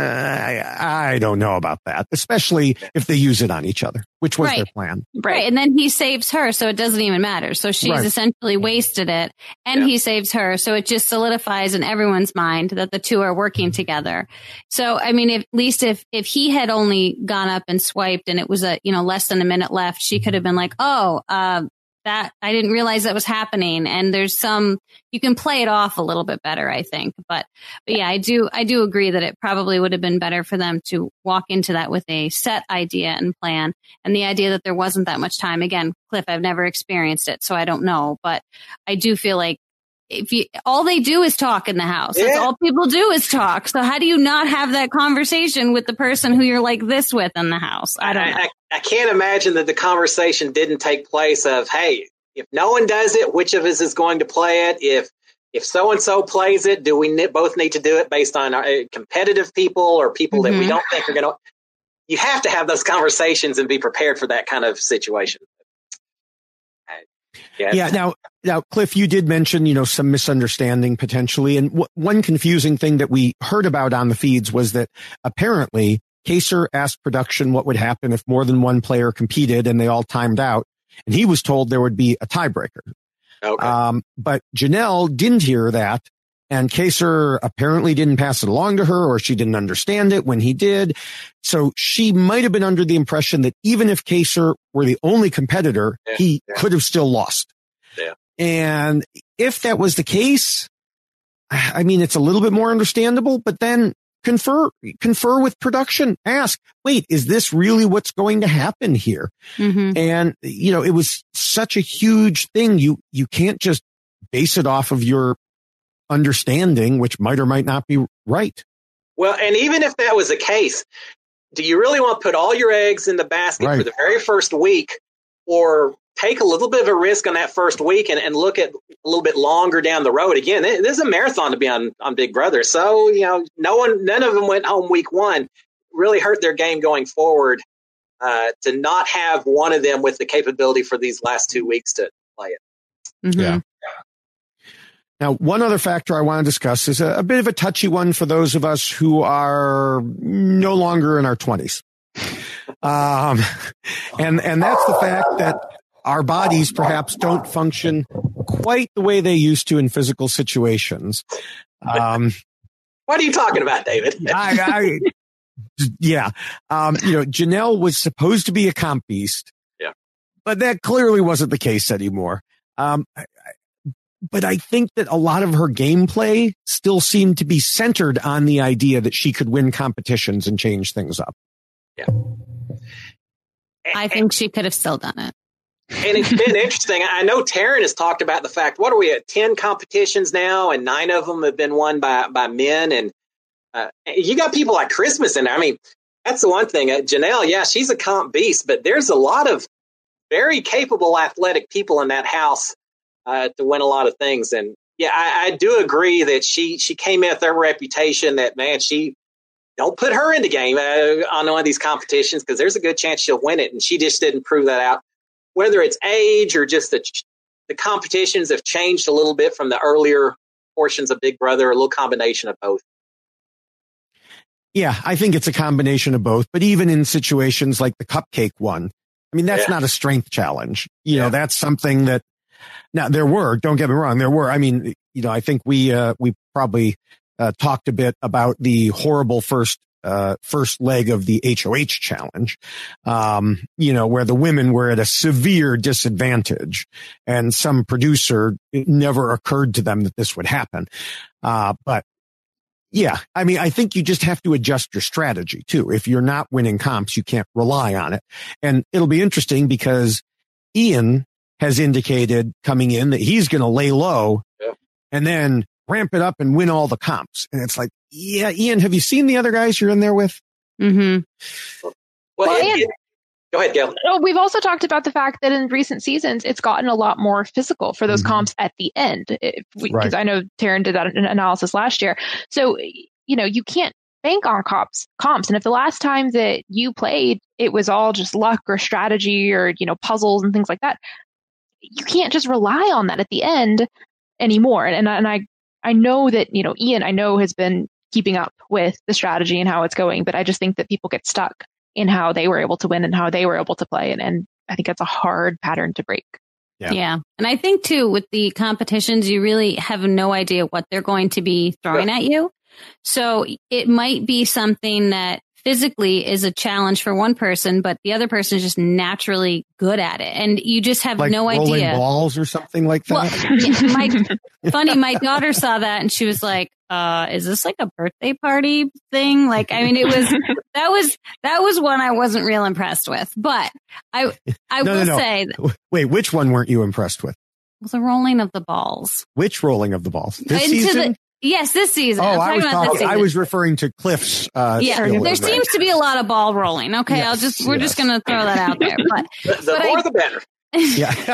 S7: I, I don't know about that, especially if they use it on each other, which was their
S8: Right.
S7: plan.
S8: Right. And then he saves her, so it doesn't even matter. So she's
S7: Right.
S8: essentially wasted it, and
S9: Yeah.
S8: he saves her. So it just solidifies in everyone's mind that the two are working together. So, I mean, if, at least if, if he had only gone up and swiped and it was a, you know, less than a minute left, she could have been like, oh, uh, that I didn't realize that was happening. And there's some, you can play it off a little bit better, I think. But, but yeah, I do, I do agree that it probably would have been better for them to walk into that with a set idea and plan. And the idea that there wasn't that much time. Again, Cliff, I've never experienced it, so I don't know, but I do feel like if you, all they do is talk in the house. That's
S9: Yeah.
S8: all people do is talk. So how do you not have that conversation with the person who you're like this with in the house? I don't know.
S9: I, I can't imagine that the conversation didn't take place of, hey, if no one does it, which of us is going to play it? If if so and so plays it, do we ne- both need to do it based on our, uh, competitive people or people that we
S8: Mhm.
S9: don't think are going to? You have to have those conversations and be prepared for that kind of situation. Yeah.
S7: Yeah. Now, now, Cliff, you did mention, you know, some misunderstanding potentially. And w- one confusing thing that we heard about on the feeds was that apparently Kaser asked production what would happen if more than one player competed and they all timed out. And he was told there would be a tiebreaker.
S9: Okay.
S7: Um, but Janelle didn't hear that. And Kaser apparently didn't pass it along to her, or she didn't understand it when he did. So she might have been under the impression that even if Kaser were the only competitor,
S9: Yeah,
S7: he
S9: yeah.
S7: could have still lost.
S9: Yeah.
S7: And if that was the case, I mean, it's a little bit more understandable, but then confer, confer with production, ask, wait, is this really what's going to happen here?
S8: Mhm.
S7: And, you know, it was such a huge thing. You, you can't just base it off of your understanding, which might or might not be right.
S9: Well, and even if that was the case, do you really want to put all your eggs in the basket
S7: Right.
S9: for the very first week, or take a little bit of a risk on that first week and, and look at a little bit longer down the road? Again, it- this is a marathon to be on, on Big Brother. So, you know, no one, none of them went home week one, really hurt their game going forward. uh, to not have one of them with the capability for these last two weeks to play it.
S8: Mm-hmm.
S7: Yeah. Now, one other factor I want to discuss is a, a bit of a touchy one for those of us who are no longer in our twenties. Um, and, and that's the fact that our bodies perhaps don't function quite the way they used to in physical situations. Um,
S9: what are you talking about, David?
S7: I, I, yeah. Um, you know, Janelle was supposed to be a comp beast.
S9: Yeah.
S7: But that clearly wasn't the case anymore. Um, I, But I think that a lot of her gameplay still seemed to be centered on the idea that she could win competitions and change things up.
S9: Yeah.
S8: I think she could have still done it.
S9: And it's been interesting. I know Taryn has talked about the fact, what are we at, ten competitions now, and nine of them have been won by, by men. And uh, you got people like Christmas in there. I mean, that's the one thing. Uh, Janelle, yeah, she's a comp beast, but there's a lot of very capable athletic people in that house Uh, to win a lot of things. And yeah, I, I do agree that she, she came in with her reputation that, man, she don't put her in the game uh, on one of these competitions because there's a good chance she'll win it. And she just didn't prove that out. Whether it's age or just the, the competitions have changed a little bit from the earlier portions of Big Brother, a little combination of both.
S7: Yeah, I think it's a combination of both. But even in situations like the cupcake one, I mean, that's
S9: Yeah.
S7: not a strength challenge. You
S9: Yeah.
S7: know, that's something that now there were, don't get me wrong, there were, I mean, you know, I think we, uh, we probably, uh, talked a bit about the horrible first, uh, first leg of the H O H challenge, um, you know, where the women were at a severe disadvantage and some producer, it never occurred to them that this would happen. Uh, but yeah, I mean, I think you just have to adjust your strategy too. If you're not winning comps, you can't rely on it. And it'll be interesting because Ian has indicated coming in that he's going to lay low
S9: yeah.
S7: and then ramp it up and win all the comps. And it's like, yeah, Ian, have you seen the other guys you're in there with?
S8: Mm-hmm.
S9: Well,
S10: Well,
S9: it-
S10: and-
S9: it- go ahead, Gail.
S10: Oh, we've also talked about the fact that in recent seasons, it's gotten a lot more physical for those
S7: Mhm.
S10: comps at the end. Because
S7: Right.
S10: I know Taryn did that an analysis last year. So, you know, you can't bank on comps, comps. And if the last time that you played, it was all just luck or strategy or, you know, puzzles and things like that, you can't just rely on that at the end anymore. And, and, and I, I know that, you know, Ian, I know has been keeping up with the strategy and how it's going, but I just think that people get stuck in how they were able to win and how they were able to play. And, and I think that's a hard pattern to break.
S7: Yeah.
S8: Yeah. And I think too, with the competitions, you really have no idea what they're going to be throwing
S9: Yeah.
S8: at you. So it might be something that physically is a challenge for one person, but the other person is just naturally good at it. And you just have
S7: Like
S8: no
S7: rolling
S8: idea.
S7: balls or something like
S8: Well,
S7: that.
S8: yeah, my, funny, my daughter saw that and she was like, uh, is this like a birthday party thing? Like, I mean, it was, that was, that was one I wasn't real impressed with, but I, I
S7: No, no,
S8: will
S7: no.
S8: say that,
S7: Wait, which one weren't you impressed with?
S8: the rolling of the balls.
S7: Which rolling of the balls? This
S8: Into
S7: season?
S8: The, yes, this season.
S7: Oh,
S8: I'm
S7: I
S8: talking
S7: was,
S8: about this
S7: talking, I
S8: season.
S7: was referring to Cliff's. Uh,
S8: Yeah,
S7: skill
S8: there
S7: in
S8: seems
S7: that.
S8: to be a lot of ball rolling. Okay,
S7: Yes,
S8: I'll just we're
S7: yes.
S8: just gonna throw that out there. But
S9: The, the
S8: but
S9: more
S8: I,
S9: the better.
S7: Yeah.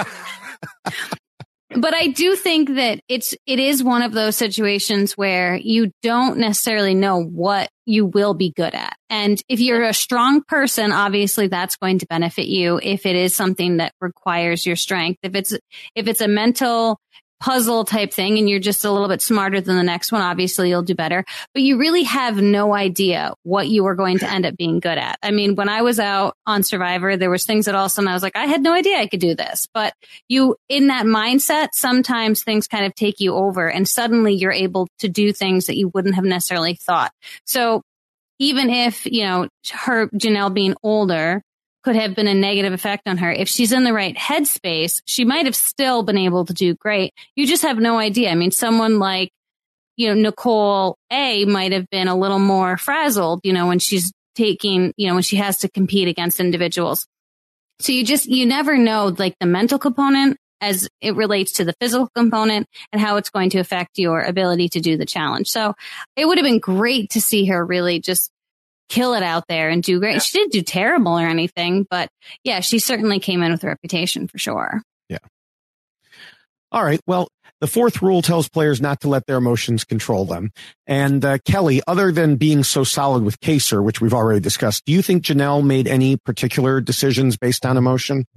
S8: but I do think that it's it is one of those situations where you don't necessarily know what you will be good at. And if you're a strong person, obviously that's going to benefit you if it is something that requires your strength. If it's if it's a mental puzzle type thing and you're just a little bit smarter than the next one, obviously you'll do better. But you really have no idea what you are going to end up being good at. I mean, when I was out on Survivor, there was things that all of a sudden I was like, I had no idea I could do this. But you, in that mindset, sometimes things kind of take you over and suddenly you're able to do things that you wouldn't have necessarily thought. So even if, you know, her, Janelle being older, could have been a negative effect on her. If she's in the right headspace, she might have still been able to do great. You just have no idea. I mean, someone like, you know, Nicole A might have been a little more frazzled, you know, when she's taking, you know, when she has to compete against individuals. So you just, you never know, like the mental component as it relates to the physical component and how it's going to affect your ability to do the challenge. So it would have been great to see her really just kill it out there and do great. Yeah. She didn't do terrible or anything, but yeah, she certainly came in with a reputation for sure.
S7: Yeah. All right. Well, the fourth rule tells players not to let their emotions control them. And uh, Kelly, other than being so solid with Kaysar, which we've already discussed, do you think Janelle made any particular decisions based on emotion?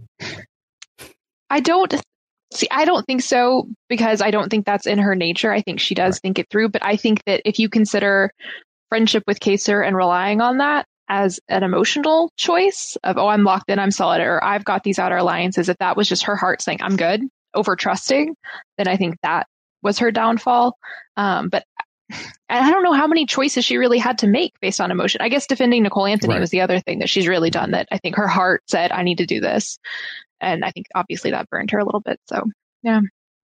S10: I don't see. I don't think so, because I don't think that's in her nature. I think she does right. think it through. But I think that if you consider friendship with Kaysar and relying on that as an emotional choice of, oh, I'm locked in, I'm solid, or I've got these outer alliances, if that was just her heart saying, I'm good, over trusting, then I think that was her downfall. Um, but I don't know how many choices she really had to make based on emotion. I guess defending Nicole Anthony right. was the other thing that she's really done, that I think her heart said, I need to do this. And I think obviously that burned her a little bit. So, yeah.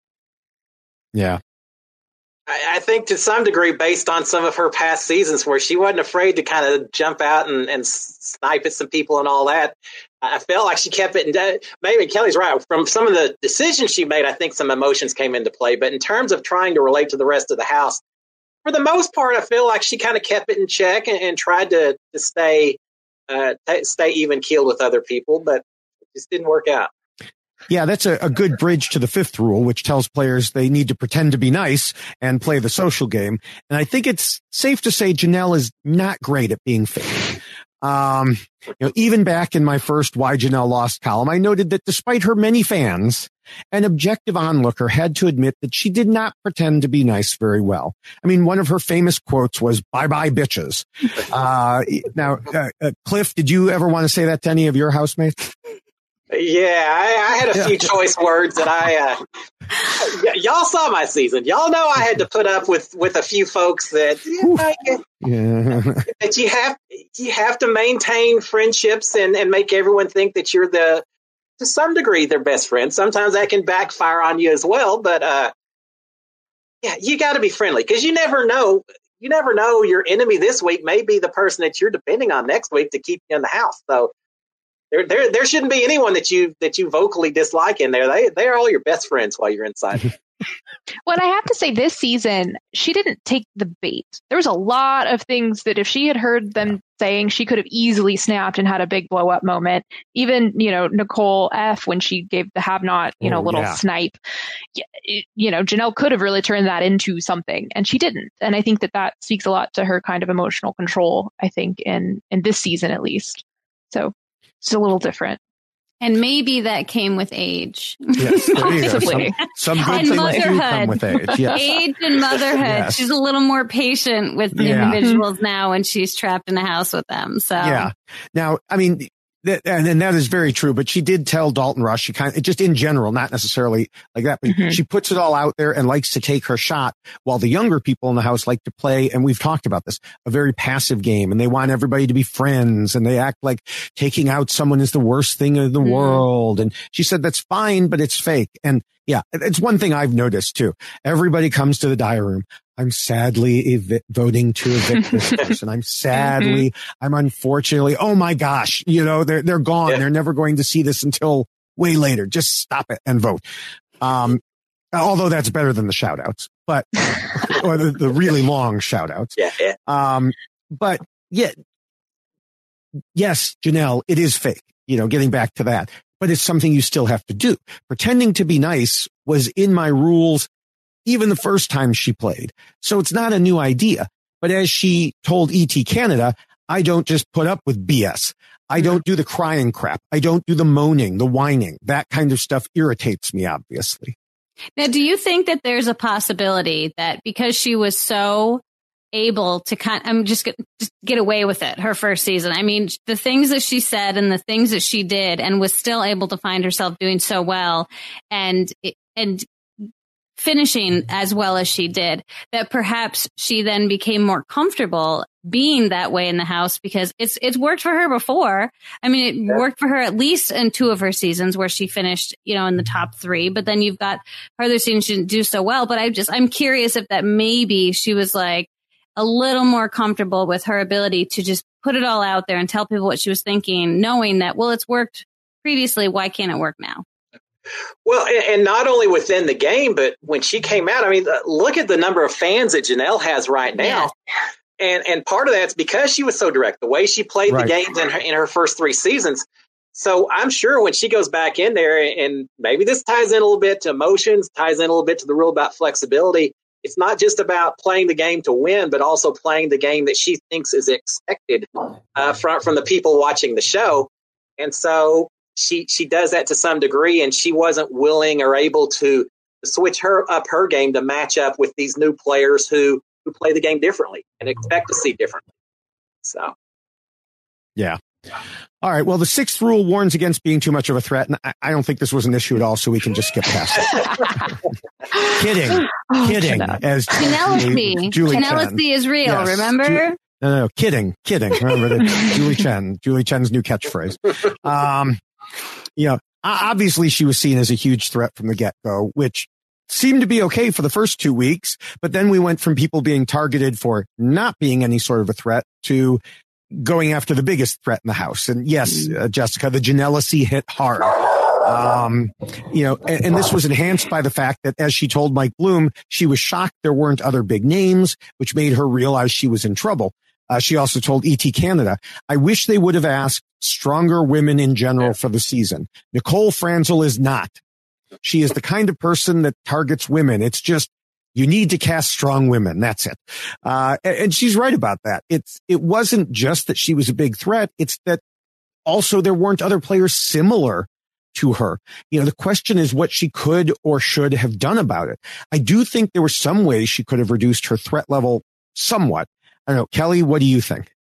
S7: Yeah.
S9: I think to some degree, based on some of her past seasons where she wasn't afraid to kind of jump out and, and snipe at some people and all that, I felt like she kept it. And maybe Kelly's right. From some of the decisions she made, I think some emotions came into play. But in terms of trying to relate to the rest of the house, for the most part, I feel like she kind of kept it in check and, and tried to, to stay uh, t- stay even keeled with other people, but it just didn't work out.
S7: Yeah, that's a, a good bridge to the fifth rule, which tells players they need to pretend to be nice and play the social game. And I think it's safe to say Janelle is not great at being fake. Um, you know, even back in my first Why Janelle Lost column, I noted that despite her many fans, an objective onlooker had to admit that she did not pretend to be nice very well. I mean, one of her famous quotes was, bye bye bitches. Uh, now, uh, uh, Cliff, did you ever want to say that to any of your housemates?
S9: Yeah, I, I had a few choice words that I, uh, y- y'all saw my season. Y'all know I had to put up with, with a few folks that, you know, yeah. that you have, you have to maintain friendships and, and make everyone think that you're the, to some degree, their best friend. Sometimes that can backfire on you as well, but, uh, yeah, you got to be friendly, because you never know, you never know your enemy this week may be the person that you're depending on next week to keep you in the house. So, There, there, there shouldn't be anyone that you that you vocally dislike in there. They, they are all your best friends while you're inside.
S10: Well, I have to say, this season, she didn't take the bait. There was a lot of things that if she had heard them saying, she could have easily snapped and had a big blow up moment. Even, you know, Nicole F, when she gave the have not, you know,
S7: oh,
S10: little
S7: yeah.
S10: snipe, you know, Janelle could have really turned that into something, and she didn't. And I think that that speaks a lot to her kind of emotional control, I think, in, in this season, at least. So it's a little different.
S8: And maybe that came with age.
S7: Yes, there you go. Some, some good
S8: and
S7: things
S8: motherhood.
S7: do come with age. Yes.
S8: Age and motherhood.
S7: Yes.
S8: She's a little more patient with
S7: Yeah.
S8: individuals now when she's trapped in a house with them. So
S7: Yeah. Now, I mean, that, and, and that is very true, but she did tell Dalton Rush, she kind of, just in general, not necessarily like that, but
S10: Mm-hmm.
S7: she puts it all out there and likes to take her shot, while the younger people in the house like to play, and we've talked about this, a very passive game, and they want everybody to be friends, and they act like taking out someone is the worst thing in the
S10: Mm-hmm.
S7: world. And she said, that's fine, but it's fake. And yeah, it's one thing I've noticed too. Everybody comes to the diary room. I'm sadly evi- voting to evict this person. I'm sadly, mm-hmm. I'm unfortunately, oh my gosh, you know, they're, they're gone. Yeah. They're never going to see this until way later. Just stop it and vote. Um, although that's better than the shout outs, but, or the, the really long shout outs.
S9: Yeah, yeah.
S7: Um, but yeah, yes, Janelle, it is fake, you know, getting back to that, but it's something you still have to do. Pretending to be nice was in my rules even the first time she played. So it's not a new idea. But as she told E T Canada, I don't just put up with B S. I don't do the crying crap. I don't do the moaning, the whining. That kind of stuff irritates me, obviously.
S8: Now, do you think that there's a possibility that because she was so able to kind I'm just, just get away with it her first season? I mean, the things that she said and the things that she did, and was still able to find herself doing so well, and and finishing as well as she did, that perhaps she then became more comfortable being that way in the house, because it's it's worked for her before. I mean, it yeah. worked for her at least in two of her seasons where she finished, you know, in the top three. But then you've got her other seasons she didn't do so well. But I just I'm curious if that maybe she was like a little more comfortable with her ability to just put it all out there and tell people what she was thinking, knowing that, well, it's worked previously. Why can't it work now?
S9: Well, and not only within the game, but when she came out, I mean, look at the number of fans that Janelle has right now. Yeah. And and part of that's because she was so direct. The way she played right. the games in her, in her first three seasons, So I'm sure when she goes back in there, and maybe this ties in a little bit to emotions, ties in a little bit to the rule about flexibility. It's not just about playing the game to win, but also playing the game that she thinks is expected uh, from, from the people watching the show. And so she she does that to some degree, and she wasn't willing or able to switch her up her game to match up with these new players who, who play the game differently and expect to see differently. So,
S7: yeah. All right. Well, the sixth rule warns against being too much of a threat, and I, I don't think this was an issue at all, so we can just skip past it. Kidding.
S10: Oh,
S7: Kidding.
S10: Jeanette.
S7: As
S8: Penelope.
S7: Julie
S8: Penelope
S7: Chen.
S8: is real,
S7: Yes.
S8: remember?
S7: Ju- no, no, kidding. Kidding. Remember that Julie Chen. Julie Chen's new catchphrase. Um, you know, obviously she was seen as a huge threat from the get-go, which seemed to be okay for the first two weeks, but then we went from people being targeted for not being any sort of a threat to going after the biggest threat in the house. And yes, uh, Jessica, the Janelle-y hit hard. Um, you know, and, and this was enhanced by the fact that, as she told Mike Bloom, she was shocked there weren't other big names, which made her realize she was in trouble. Uh, she also told E T Canada, I wish they would have asked stronger women in general for the season. Nicole Franzel is not. She is the kind of person that targets women. It's just, you need to cast strong women. That's it. Uh, and she's right about that. It's, it wasn't just that she was a big threat. It's that also there weren't other players similar to her. You know, the question is what she could or should have done about it. I do think there were some ways she could have reduced her threat level somewhat. I don't know. Kelly, what do you think?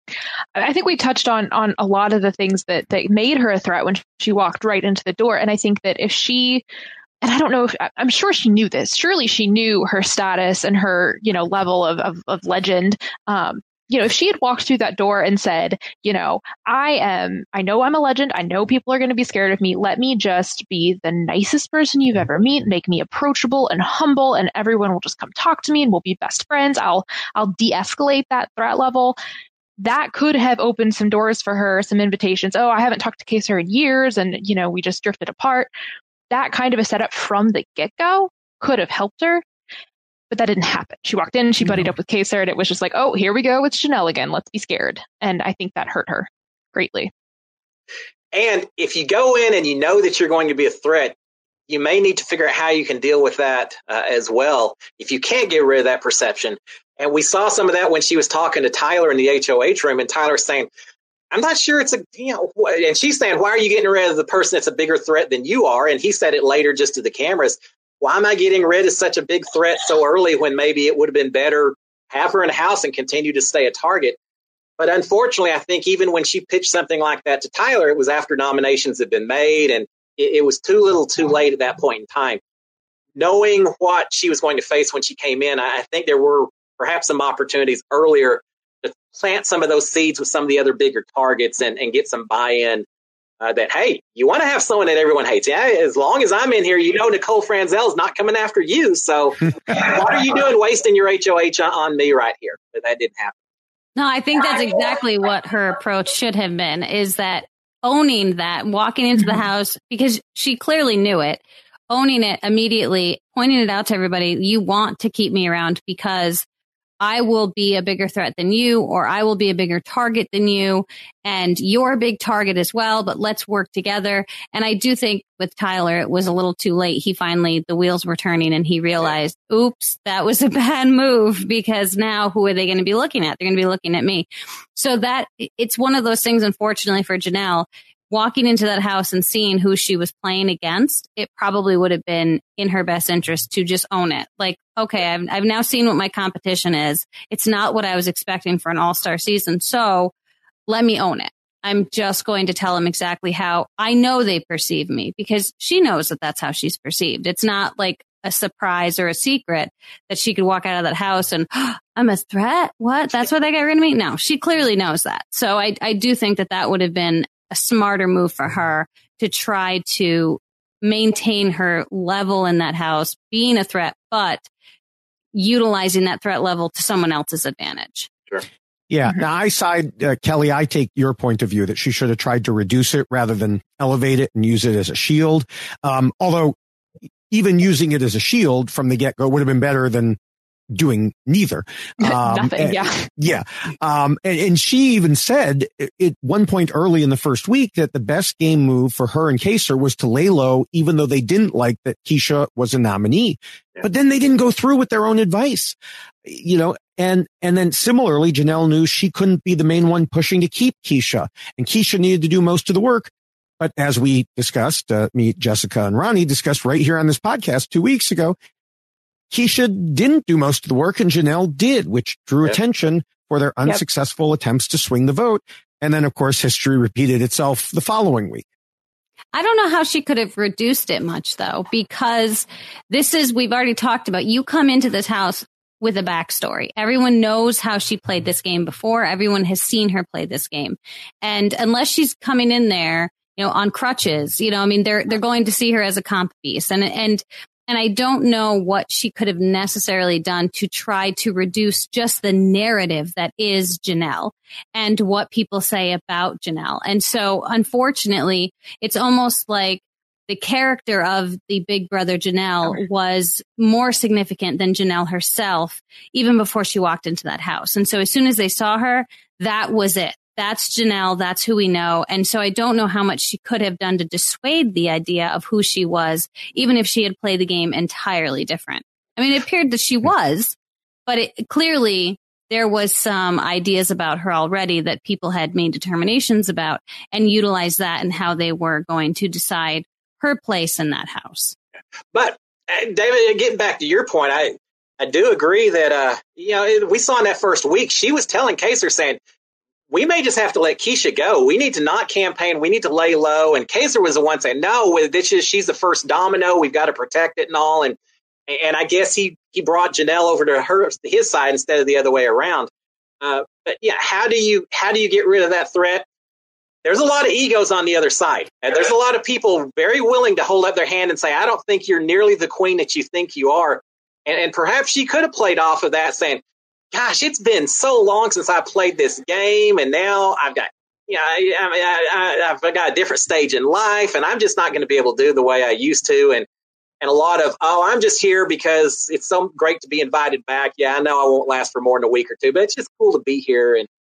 S10: I think we touched on on a lot of the things that, that made her a threat when she walked right into the door. And I think that if she, and I don't know if, I'm sure she knew this, surely she knew her status and her, you know, level of, of, of legend. Um, you know, if she had walked through that door and said, you know, I am, I know I'm a legend. I know people are going to be scared of me. Let me just be the nicest person you've ever met, make me approachable and humble, and everyone will just come talk to me and we'll be best friends. I'll, I'll de-escalate that threat level. That could have opened some doors for her, some invitations. Oh, I haven't talked to Kaysar in years, and, you know, we just drifted apart. That kind of a setup from the get-go could have helped her, but that didn't happen. She walked in, she buddied up with Kaysar, and it was just like, oh, here we go with Janelle again. Let's be scared. And I think that hurt her greatly.
S9: And if you go in and you know that you're going to be a threat, you may need to figure out how you can deal with that uh, as well. If you can't get rid of that perception. And we saw some of that when she was talking to Tyler in the H O H room, and Tyler saying, I'm not sure it's a, you know, and she's saying, why are you getting rid of the person that's a bigger threat than you are? And he said it later just to the cameras. Why am I getting rid of such a big threat so early when maybe it would have been better have her in the house and continue to stay a target? But unfortunately, I think even when she pitched something like that to Tyler, it was after nominations had been made, and it, it was too little too late at that point in time. Knowing what she was going to face when she came in, I think there were perhaps some opportunities earlier to plant some of those seeds with some of the other bigger targets and, and get some buy-in uh, that, hey, you want to have someone that everyone hates. Yeah, as long as I'm in here, you know Nicole Franzel is not coming after you. So what are you doing wasting your H O H on me right here? But that didn't happen.
S8: No, I think that's exactly what her approach should have been, is that owning that, walking into the house, because she clearly knew it, owning it immediately, pointing it out to everybody. You want to keep me around because I will be a bigger threat than you, or I will be a bigger target than you, and you're a big target as well, but let's work together. And I do think with Tyler, it was a little too late. He finally, the wheels were turning and he realized, oops, that was a bad move, because now who are they going to be looking at? They're going to be looking at me. So that it's one of those things, unfortunately, for Janelle. Walking into that house and seeing who she was playing against, it probably would have been in her best interest to just own it. Like, okay, I've, I've now seen what my competition is. It's not what I was expecting for an all-star season. So let me own it. I'm just going to tell them exactly how I know they perceive me, because she knows that that's how she's perceived. It's not like a surprise or a secret that she could walk out of that house and oh, I'm a threat. What? That's why they got rid of me? No, she clearly knows that. So I, I do think that that would have been a smarter move for her to try to maintain her level in that house, being a threat, but utilizing that threat level to someone else's advantage.
S9: Sure.
S7: Yeah. Now I side, uh, Kelly, I take your point of view that she should have tried to reduce it rather than elevate it and use it as a shield. Um, although even using it as a shield from the get-go would have been better than doing neither. Um,
S10: Nothing, yeah.
S7: And, yeah. Um, and, and she even said at one point early in the first week that the best game move for her and Kaysar was to lay low, even though they didn't like that Keisha was a nominee. Yeah. But then they didn't go through with their own advice, you know, and, and then similarly, Janelle knew she couldn't be the main one pushing to keep Keisha, and Keisha needed to do most of the work. But as we discussed, uh, me, Jessica, and Ronnie discussed right here on this podcast two weeks ago, Keisha didn't do most of the work and Janelle did, which drew yep. attention for their unsuccessful yep. attempts to swing the vote. And then, of course, history repeated itself the following week.
S8: I don't know how she could have reduced it much, though, because this is, we've already talked about, you come into this house with a backstory. Everyone knows how she played this game before. Everyone has seen her play this game. And unless she's coming in there, you know, on crutches, you know, I mean, they're, they're going to see her as a comp piece. And, and, And I don't know what she could have necessarily done to try to reduce just the narrative that is Janelle and what people say about Janelle. And so, unfortunately, it's almost like the character of the big brother Janelle was more significant than Janelle herself, even before she walked into that house. And so as soon as they saw her, that was it. That's Janelle. That's who we know. And so I don't know how much she could have done to dissuade the idea of who she was, even if she had played the game entirely different. I mean, it appeared that she was, but it, clearly there was some ideas about her already that people had made determinations about and utilized that in how they were going to decide her place in that house.
S9: But uh, David, getting back to your point, I, I do agree that, uh, you know, we saw in that first week, she was telling Kaysar saying, we may just have to let Keisha go. We need to not campaign. We need to lay low. And Kaysar was the one saying, no, this is, she's the first domino. We've got to protect it and all. And, and I guess he, he brought Janelle over to her, his side instead of the other way around. Uh, but yeah, how do you, how do you get rid of that threat? There's a lot of egos on the other side. And there's a lot of people very willing to hold up their hand and say, I don't think you're nearly the queen that you think you are. And, and perhaps she could have played off of that saying, gosh, it's been so long since I played this game, and now I've got, you know, I, I, I, I've got a different stage in life, and I'm just not going to be able to do the way I used to. And and a lot of, oh, I'm just here because it's so great to be invited back. Yeah, I know I won't last for more than a week or two, but it's just cool to be here. And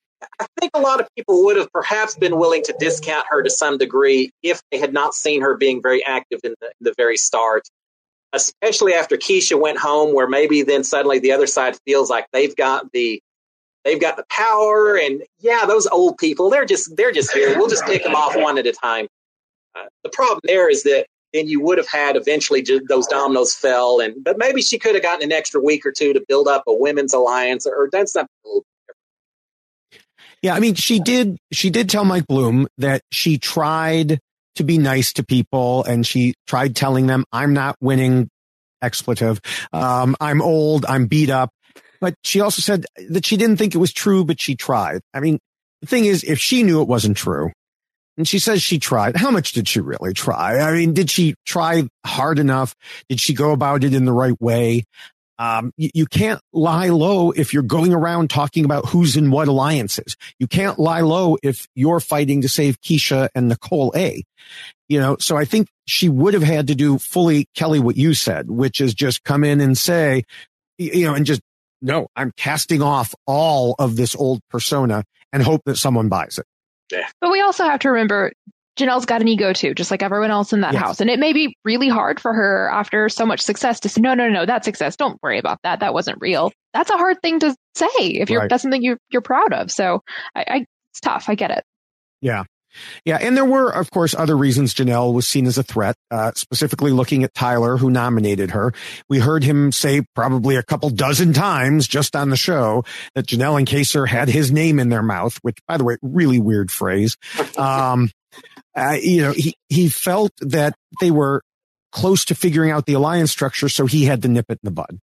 S9: I think a lot of people would have perhaps been willing to discount her to some degree if they had not seen her being very active in the, in the very start. Especially after Keisha went home, where maybe then suddenly the other side feels like they've got the they've got the power, and yeah, those old people, they're just they're just here. We'll just pick them off one at a time. Uh, the problem there is that then you would have had eventually just, those dominoes fell, and but maybe she could have gotten an extra week or two to build up a women's alliance or, or done something a little different.
S7: Yeah, I mean, she did she did tell Mike Bloom that she tried to be nice to people, and she tried telling them, I'm not winning, expletive. Um, I'm old, I'm beat up. But she also said that she didn't think it was true, but she tried. I mean, the thing is, if she knew it wasn't true, and she says she tried, how much did she really try? I mean, did she try hard enough? Did she go about it in the right way? Um, you, you can't lie low if you're going around talking about who's in what alliances. You can't lie low if you're fighting to save Keisha and Nicole A. You know, so I think she would have had to do fully, Kelly, what you said, which is just come in and say, you know, and just, no, I'm casting off all of this old persona and hope that someone buys it.
S9: Yeah.
S10: But we also have to remember, Janelle's got an ego too, just like everyone else in that yes. house. And it may be really hard for her after so much success to say, no, no, no, that's success. Don't worry about that. That wasn't real. That's a hard thing to say if you're, right. that's something you're, you're proud of. So I, I, it's tough. I get it.
S7: Yeah. Yeah. And there were, of course, other reasons Janelle was seen as a threat, uh, specifically looking at Tyler, who nominated her. We heard him say probably a couple dozen times just on the show that Janelle and Kaysar had his name in their mouth, which, by the way, really weird phrase. Um, Uh, you know, he, he felt that they were close to figuring out the alliance structure, so he had to nip it in the bud.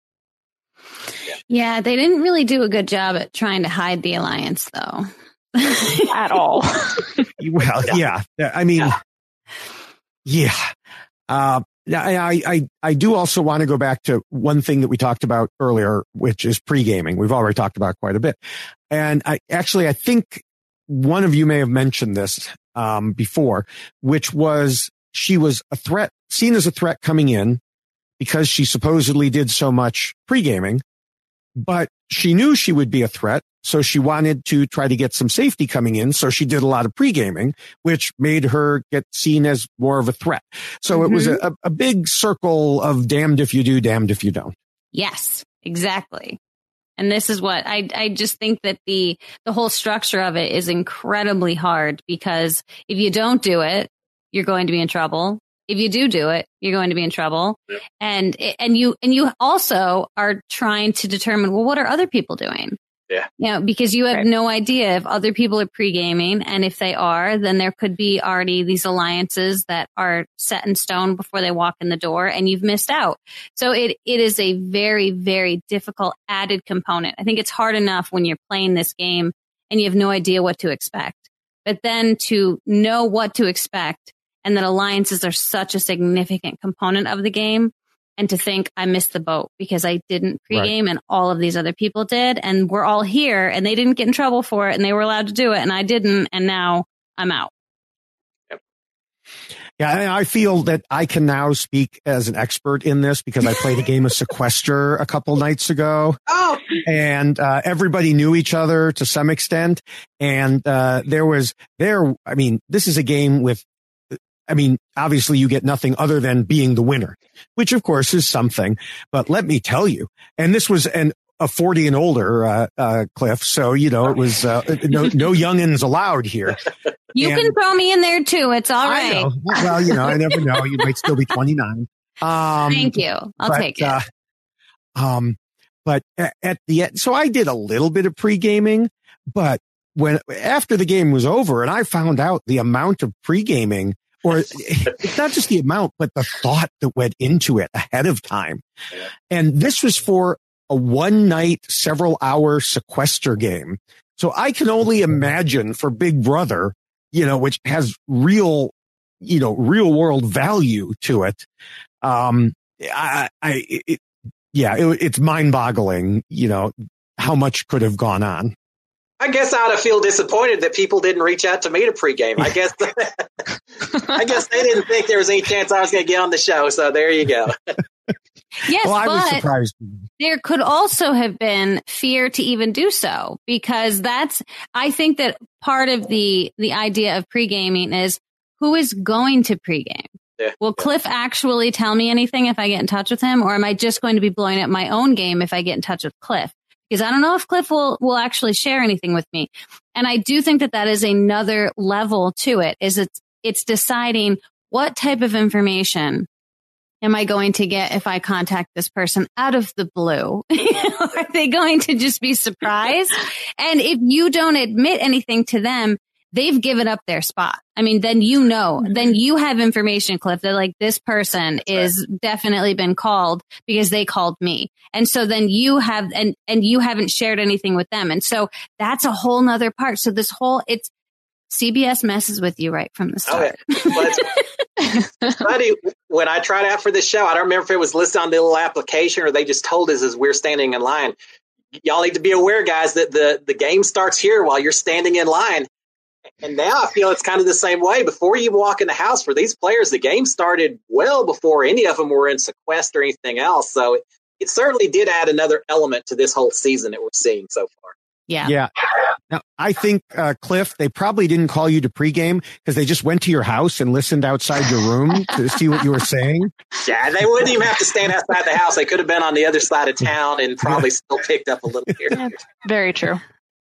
S8: Yeah, they didn't really do a good job at trying to hide the alliance, though.
S10: At all.
S7: Well, yeah. yeah. I mean, yeah. Uh, I, I, I do also want to go back to one thing that we talked about earlier, which is pre-gaming. We've already talked about quite a bit. And I actually, I think one of you may have mentioned this um, before, which was she was a threat, seen as a threat coming in, because she supposedly did so much pre-gaming, but she knew she would be a threat. So she wanted to try to get some safety coming in. So she did a lot of pre-gaming, which made her get seen as more of a threat. So mm-hmm. it was a, a big circle of damned if you do, damned if you don't.
S8: Yes, exactly. And this is what I, I just think that the, the whole structure of it is incredibly hard, because if you don't do it, you're going to be in trouble. If you do do it, you're going to be in trouble. Yep. And, and you, and you also are trying to determine, well, what are other people doing?
S9: Yeah.
S8: You know, because you have
S10: Right.
S8: no idea if other people are pre-gaming. And if they are, then there could be already these alliances that are set in stone before they walk in the door, and you've missed out. So it, it is a very, very difficult added component. I think it's hard enough when you're playing this game and you have no idea what to expect. But then to know what to expect, and that alliances are such a significant component of the game, and to think I missed the boat because I didn't pregame right. and all of these other people did, and we're all here and they didn't get in trouble for it and they were allowed to do it and I didn't, and now I'm out.
S9: Yep.
S7: Yeah, I feel that I can now speak as an expert in this because I played a game of Sequester a couple nights ago.
S9: Oh,
S7: and uh, everybody knew each other to some extent, and uh, there was there. I mean, this is a game with. I mean, obviously you get nothing other than being the winner, which of course is something. But let me tell you, and this was an a forty and older uh, uh, Cliff, so you know it was uh, no no youngins allowed here.
S8: You
S7: and
S8: can throw me in there too. It's all
S7: I
S8: right.
S7: know. Well, you know, I never know. You might still be twenty-nine. Um,
S8: Thank you. I'll
S7: but,
S8: take it.
S7: Uh, um, but at, at the end, so I did a little bit of pre-gaming, but when after the game was over and I found out the amount of pre-gaming. Or it's not just the amount, but the thought that went into it ahead of time. And this was for a one night, several hour Sequester game. So I can only imagine for Big Brother, you know, which has real, you know, real world value to it. Um, I, I, it, yeah, it, it's mind boggling, you know, how much could have gone on.
S9: I guess I ought to feel disappointed that people didn't reach out to me to pregame. I guess I guess they didn't think there was any chance I was going to get on the show. So there you go.
S8: Yes,
S7: well, I was
S8: but
S7: surprised.
S8: There could also have been fear to even do so, because that's, I think that part of the, the idea of pre-gaming is who is going to pregame?
S9: Yeah.
S8: Will Cliff actually tell me anything if I get in touch with him? Or am I just going to be blowing up my own game if I get in touch with Cliff? Because I don't know if Cliff will, will actually share anything with me. And I do think that that is another level to it, is it's, it's deciding what type of information am I going to get if I contact this person out of the blue? Are they going to just be surprised? And if you don't admit anything to them, they've given up their spot. I mean, then you know, then you have information, Cliff, that like this person That's is right. definitely been called because they called me. And so then you have, and, and you haven't shared anything with them. And so that's a whole nother part. So this whole, it's, C B S messes with you right from the start.
S9: Oh, yeah. But funny, when I tried out for this show, I don't remember if it was listed on the little application or they just told us as we're standing in line. Y'all need to be aware, guys, that the, the game starts here while you're standing in line. And now I feel it's kind of the same way. Before you walk in the house, for these players, the game started well before any of them were in Sequester or anything else. So it, it certainly did add another element to this whole season that we're seeing so far.
S8: Yeah.
S7: Yeah. Now, I think, uh, Cliff, they probably didn't call you to pregame because they just went to your house and listened outside your room to see what you were saying.
S9: Yeah, they wouldn't even have to stand outside the house. They could have been on the other side of town and probably still picked up a little here.
S10: Yeah, very true.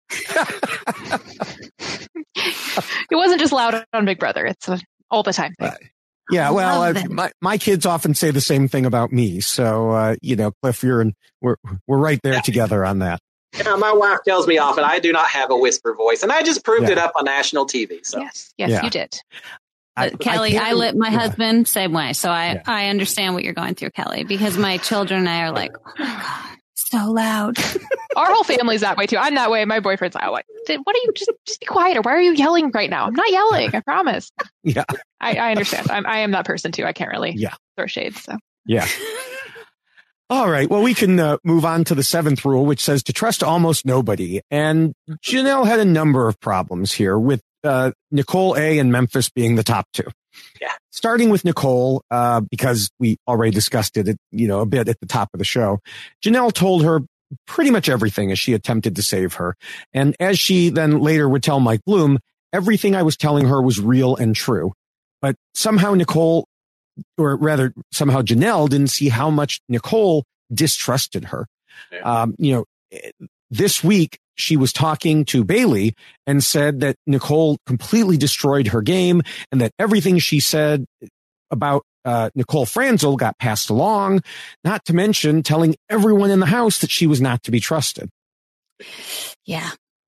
S10: It wasn't just loud on Big Brother. It's uh, all the time.
S7: Right. Yeah, well, uh, my my kids often say the same thing about me. So, uh, you know, Cliff, you're in, we're we're right there yeah. together on that.
S9: Yeah, my wife tells me often I do not have a whisper voice, and I just proved
S7: yeah.
S9: it up on national T V. So
S10: yes, yes, yeah. you did.
S8: I, Kelly, I, I let my
S7: yeah.
S8: husband same way, so I
S7: yeah.
S8: I understand what you're going through, Kelly, because my children and I are like, oh my god, so loud.
S10: Our whole family's that way too. I'm that way. My boyfriend's that way. What are you? Just just be quiet. Or why are you yelling right now? I'm not yelling. I promise.
S7: Yeah,
S10: I, I understand. I'm I am that person too. I can't really
S7: yeah.
S10: throw shades. So
S7: yeah. All right. Well, we can uh, move on to the seventh rule, which says to trust almost nobody. And Janelle had a number of problems here with uh, Nicole A and Memphis being the top two.
S9: Yeah.
S7: starting with Nicole, uh, because we already discussed it, you know, a bit at the top of the show. Janelle told her pretty much everything as she attempted to save her. And as she then later would tell Mike Bloom, everything I was telling her was real and true. But somehow Nicole, or rather somehow Janelle, didn't see how much Nicole distrusted her. Yeah. Um, you know, this week she was talking to Bailey and said that Nicole completely destroyed her game and that everything she said about Uh, Nicole Franzel got passed along, not to mention telling everyone in the house that she was not to be trusted.
S8: Yeah.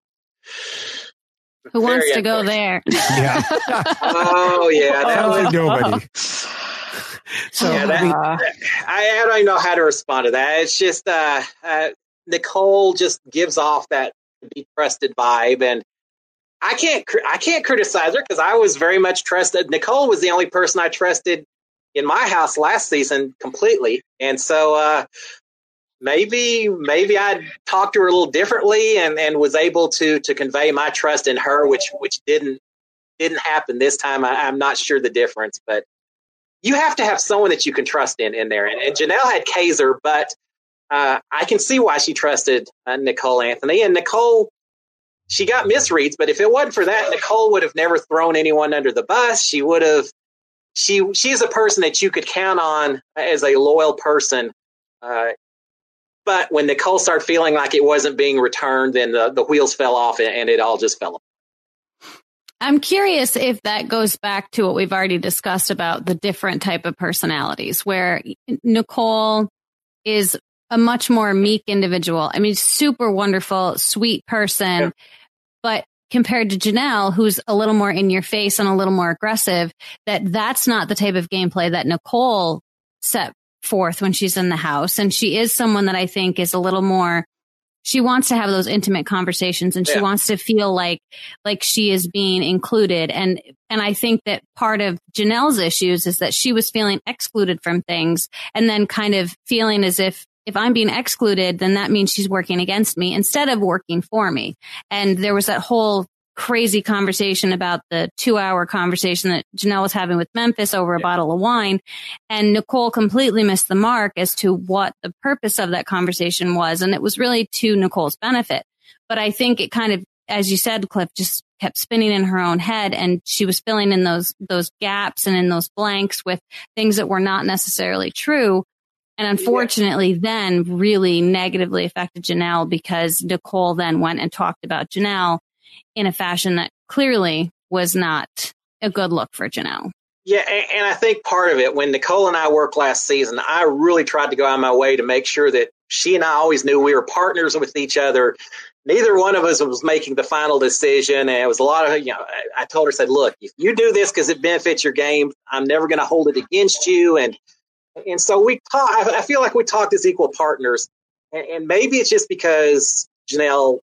S8: Who Very wants to go there?
S7: Yeah.
S9: oh, yeah. That
S7: oh,
S9: was
S7: nobody.
S9: So yeah, that, uh, I, I don't even know how to respond to that. It's just uh, uh, Nicole just gives off that be trusted vibe, and I can't I can't criticize her because I was very much trusted. Nicole was the only person I trusted in my house last season completely. And so uh, maybe maybe I talked to her a little differently and, and was able to to convey my trust in her, which which didn't didn't happen this time. I, I'm not sure the difference, but you have to have someone that you can trust in in there. And, and Janelle had Kaiser, but uh, I can see why she trusted uh, Nicole Anthony. And Nicole, she got misreads, but if it wasn't for that, Nicole would have never thrown anyone under the bus. She would have She she's a person that you could count on as a loyal person. Uh, but when Nicole started feeling like it wasn't being returned, then the, the wheels fell off and, and it all just fell apart.
S8: I'm curious if that goes back to what we've already discussed about the different type of personalities, where Nicole is a much more meek individual. I mean, super wonderful, sweet person, yeah. but compared to Janelle, who's a little more in your face and a little more aggressive, that that's not the type of gameplay that Nicole set forth when she's in the house. And she is someone that I think is a little more, she wants to have those intimate conversations and she yeah. wants to feel like, like she is being included. And, and I think that part of Janelle's issues is that she was feeling excluded from things and then kind of feeling as if, if I'm being excluded, then that means she's working against me instead of working for me. And there was that whole crazy conversation about the two hour conversation that Janelle was having with Memphis over a yeah. bottle of wine. And Nicole completely missed the mark as to what the purpose of that conversation was. And it was really to Nicole's benefit. But I think it kind of, as you said, Cliff, just kept spinning in her own head. And she was filling in those, those gaps and in those blanks with things that were not necessarily true. And unfortunately, yeah. then really negatively affected Janelle because Nicole then went and talked about Janelle in a fashion that clearly was not a good look for Janelle.
S9: Yeah, and, and I think part of it, when Nicole and I worked last season, I really tried to go out of my way to make sure that she and I always knew we were partners with each other. Neither one of us was making the final decision. And it was a lot of, you know, I, I told her, said, look, if you do this because it benefits your game, I'm never going to hold it against you. And And so we talk, I feel like we talked as equal partners, and, and maybe it's just because Janelle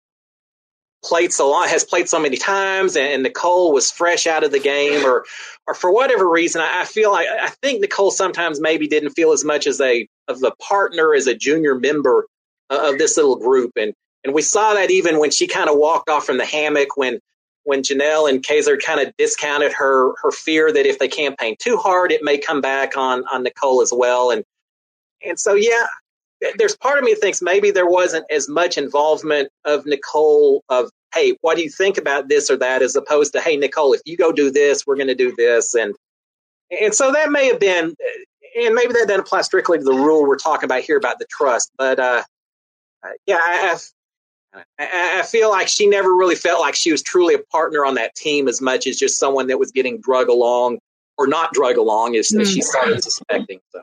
S9: played so long, has played so many times, and, and Nicole was fresh out of the game, or, or for whatever reason, I, I feel like I think Nicole sometimes maybe didn't feel as much as a of the partner as a junior member of this little group, and and we saw that even when she kind of walked off from the hammock when. When Janelle and Kaiser kind of discounted her her fear that if they campaign too hard, it may come back on, on Nicole as well. And and so, yeah, there's part of me that thinks maybe there wasn't as much involvement of Nicole of, hey, what do you think about this or that, as opposed to, hey, Nicole, if you go do this, we're going to do this. And and so that may have been, and maybe that doesn't apply strictly to the rule we're talking about here about the trust. But, uh, yeah, I, I've, I feel like she never really felt like she was truly a partner on that team as much as just someone that was getting drug along or not drug along as, mm. as she started suspecting. So.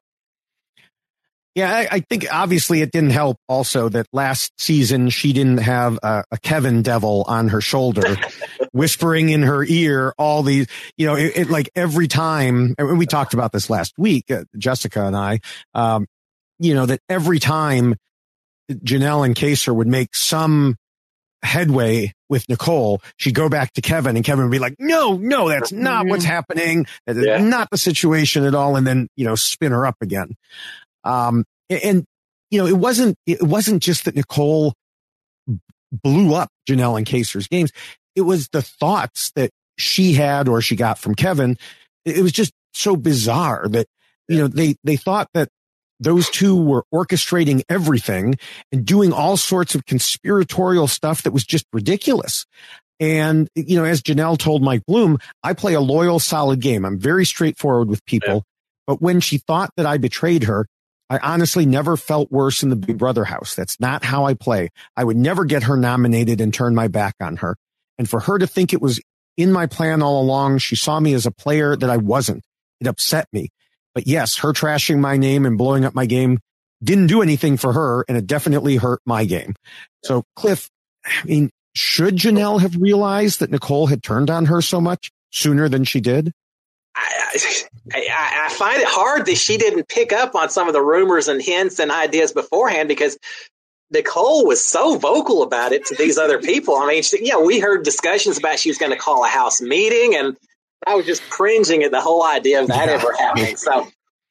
S7: Yeah, I, I think obviously it didn't help also that last season she didn't have a, a Kevin devil on her shoulder whispering in her ear all these, you know, it, it like every time, and we talked about this last week, uh, Jessica and I, um, you know, that every time Janelle and Kaiser would make some headway with Nicole, she'd go back to Kevin and Kevin would be like, no, no, that's not what's happening. That is yeah. not the situation at all. And then, you know, spin her up again. Um, and, you know, it wasn't, it wasn't just that Nicole blew up Janelle and Kaiser's games. It was the thoughts that she had or she got from Kevin. It was just so bizarre that, you know, they, they thought that those two were orchestrating everything and doing all sorts of conspiratorial stuff that was just ridiculous. And, you know, as Janelle told Mike Bloom, I play a loyal, solid game. I'm very straightforward with people. Yeah. But when she thought that I betrayed her, I honestly never felt worse in the Big Brother house. That's not how I play. I would never get her nominated and turn my back on her. And for her to think it was in my plan all along, she saw me as a player that I wasn't. It upset me. But yes, her trashing my name and blowing up my game didn't do anything for her, and it definitely hurt my game. So, Cliff, I mean, should Janelle have realized that Nicole had turned on her so much sooner than she did?
S9: I, I, I find it hard that she didn't pick up on some of the rumors and hints and ideas beforehand, because Nicole was so vocal about it to these other people. I mean, she, yeah, we heard discussions about she was going to call a house meeting, and I was just cringing at the whole idea of that yeah. ever happening. So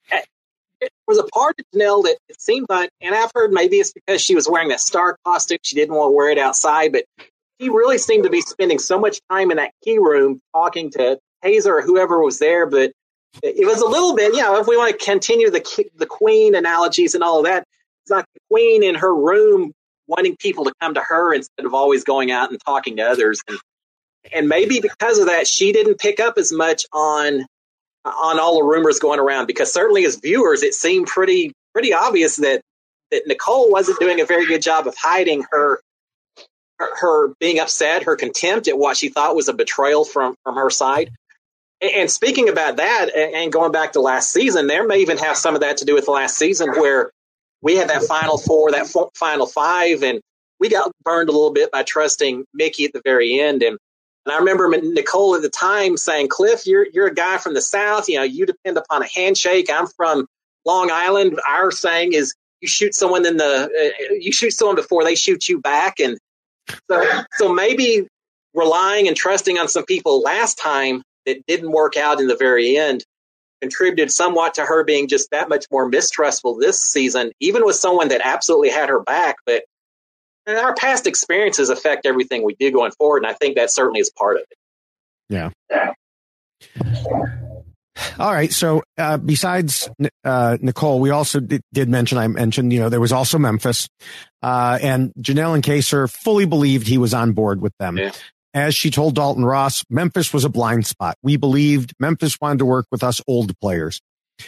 S9: it was a part of Janelle that it seemed like, and I've heard maybe it's because she was wearing that star costume. She didn't want to wear it outside, but she really seemed to be spending so much time in that key room talking to Hazer or whoever was there. But it was a little bit, you know, if we want to continue the the queen analogies and all of that, it's like the queen in her room wanting people to come to her instead of always going out and talking to others. And, and maybe because of that, she didn't pick up as much on on all the rumors going around, because certainly as viewers, it seemed pretty pretty obvious that that Nicole wasn't doing a very good job of hiding her her, her being upset, her contempt at what she thought was a betrayal from, from her side. And speaking about that, and going back to last season, there may even have some of that to do with the last season, where we had that final four, that final five, and we got burned a little bit by trusting Mickey at the very end. And, and I remember Nicole at the time saying, Cliff, you're you're a guy from the South. You know, you depend upon a handshake. I'm from Long Island. Our saying is, you shoot someone in the uh, you shoot someone before they shoot you back. And so, so maybe relying and trusting on some people last time that didn't work out in the very end contributed somewhat to her being just that much more mistrustful this season, even with someone that absolutely had her back. But our past experiences affect everything we do going forward, and I think that certainly is part of it.
S7: Yeah. All right. So uh, besides uh, Nicole, we also did, did mention, I mentioned, you know, there was also Memphis, uh, and Janelle and Kaysar fully believed he was on board with them. Yeah. As she told Dalton Ross, Memphis was a blind spot. We believed Memphis wanted to work with us old players.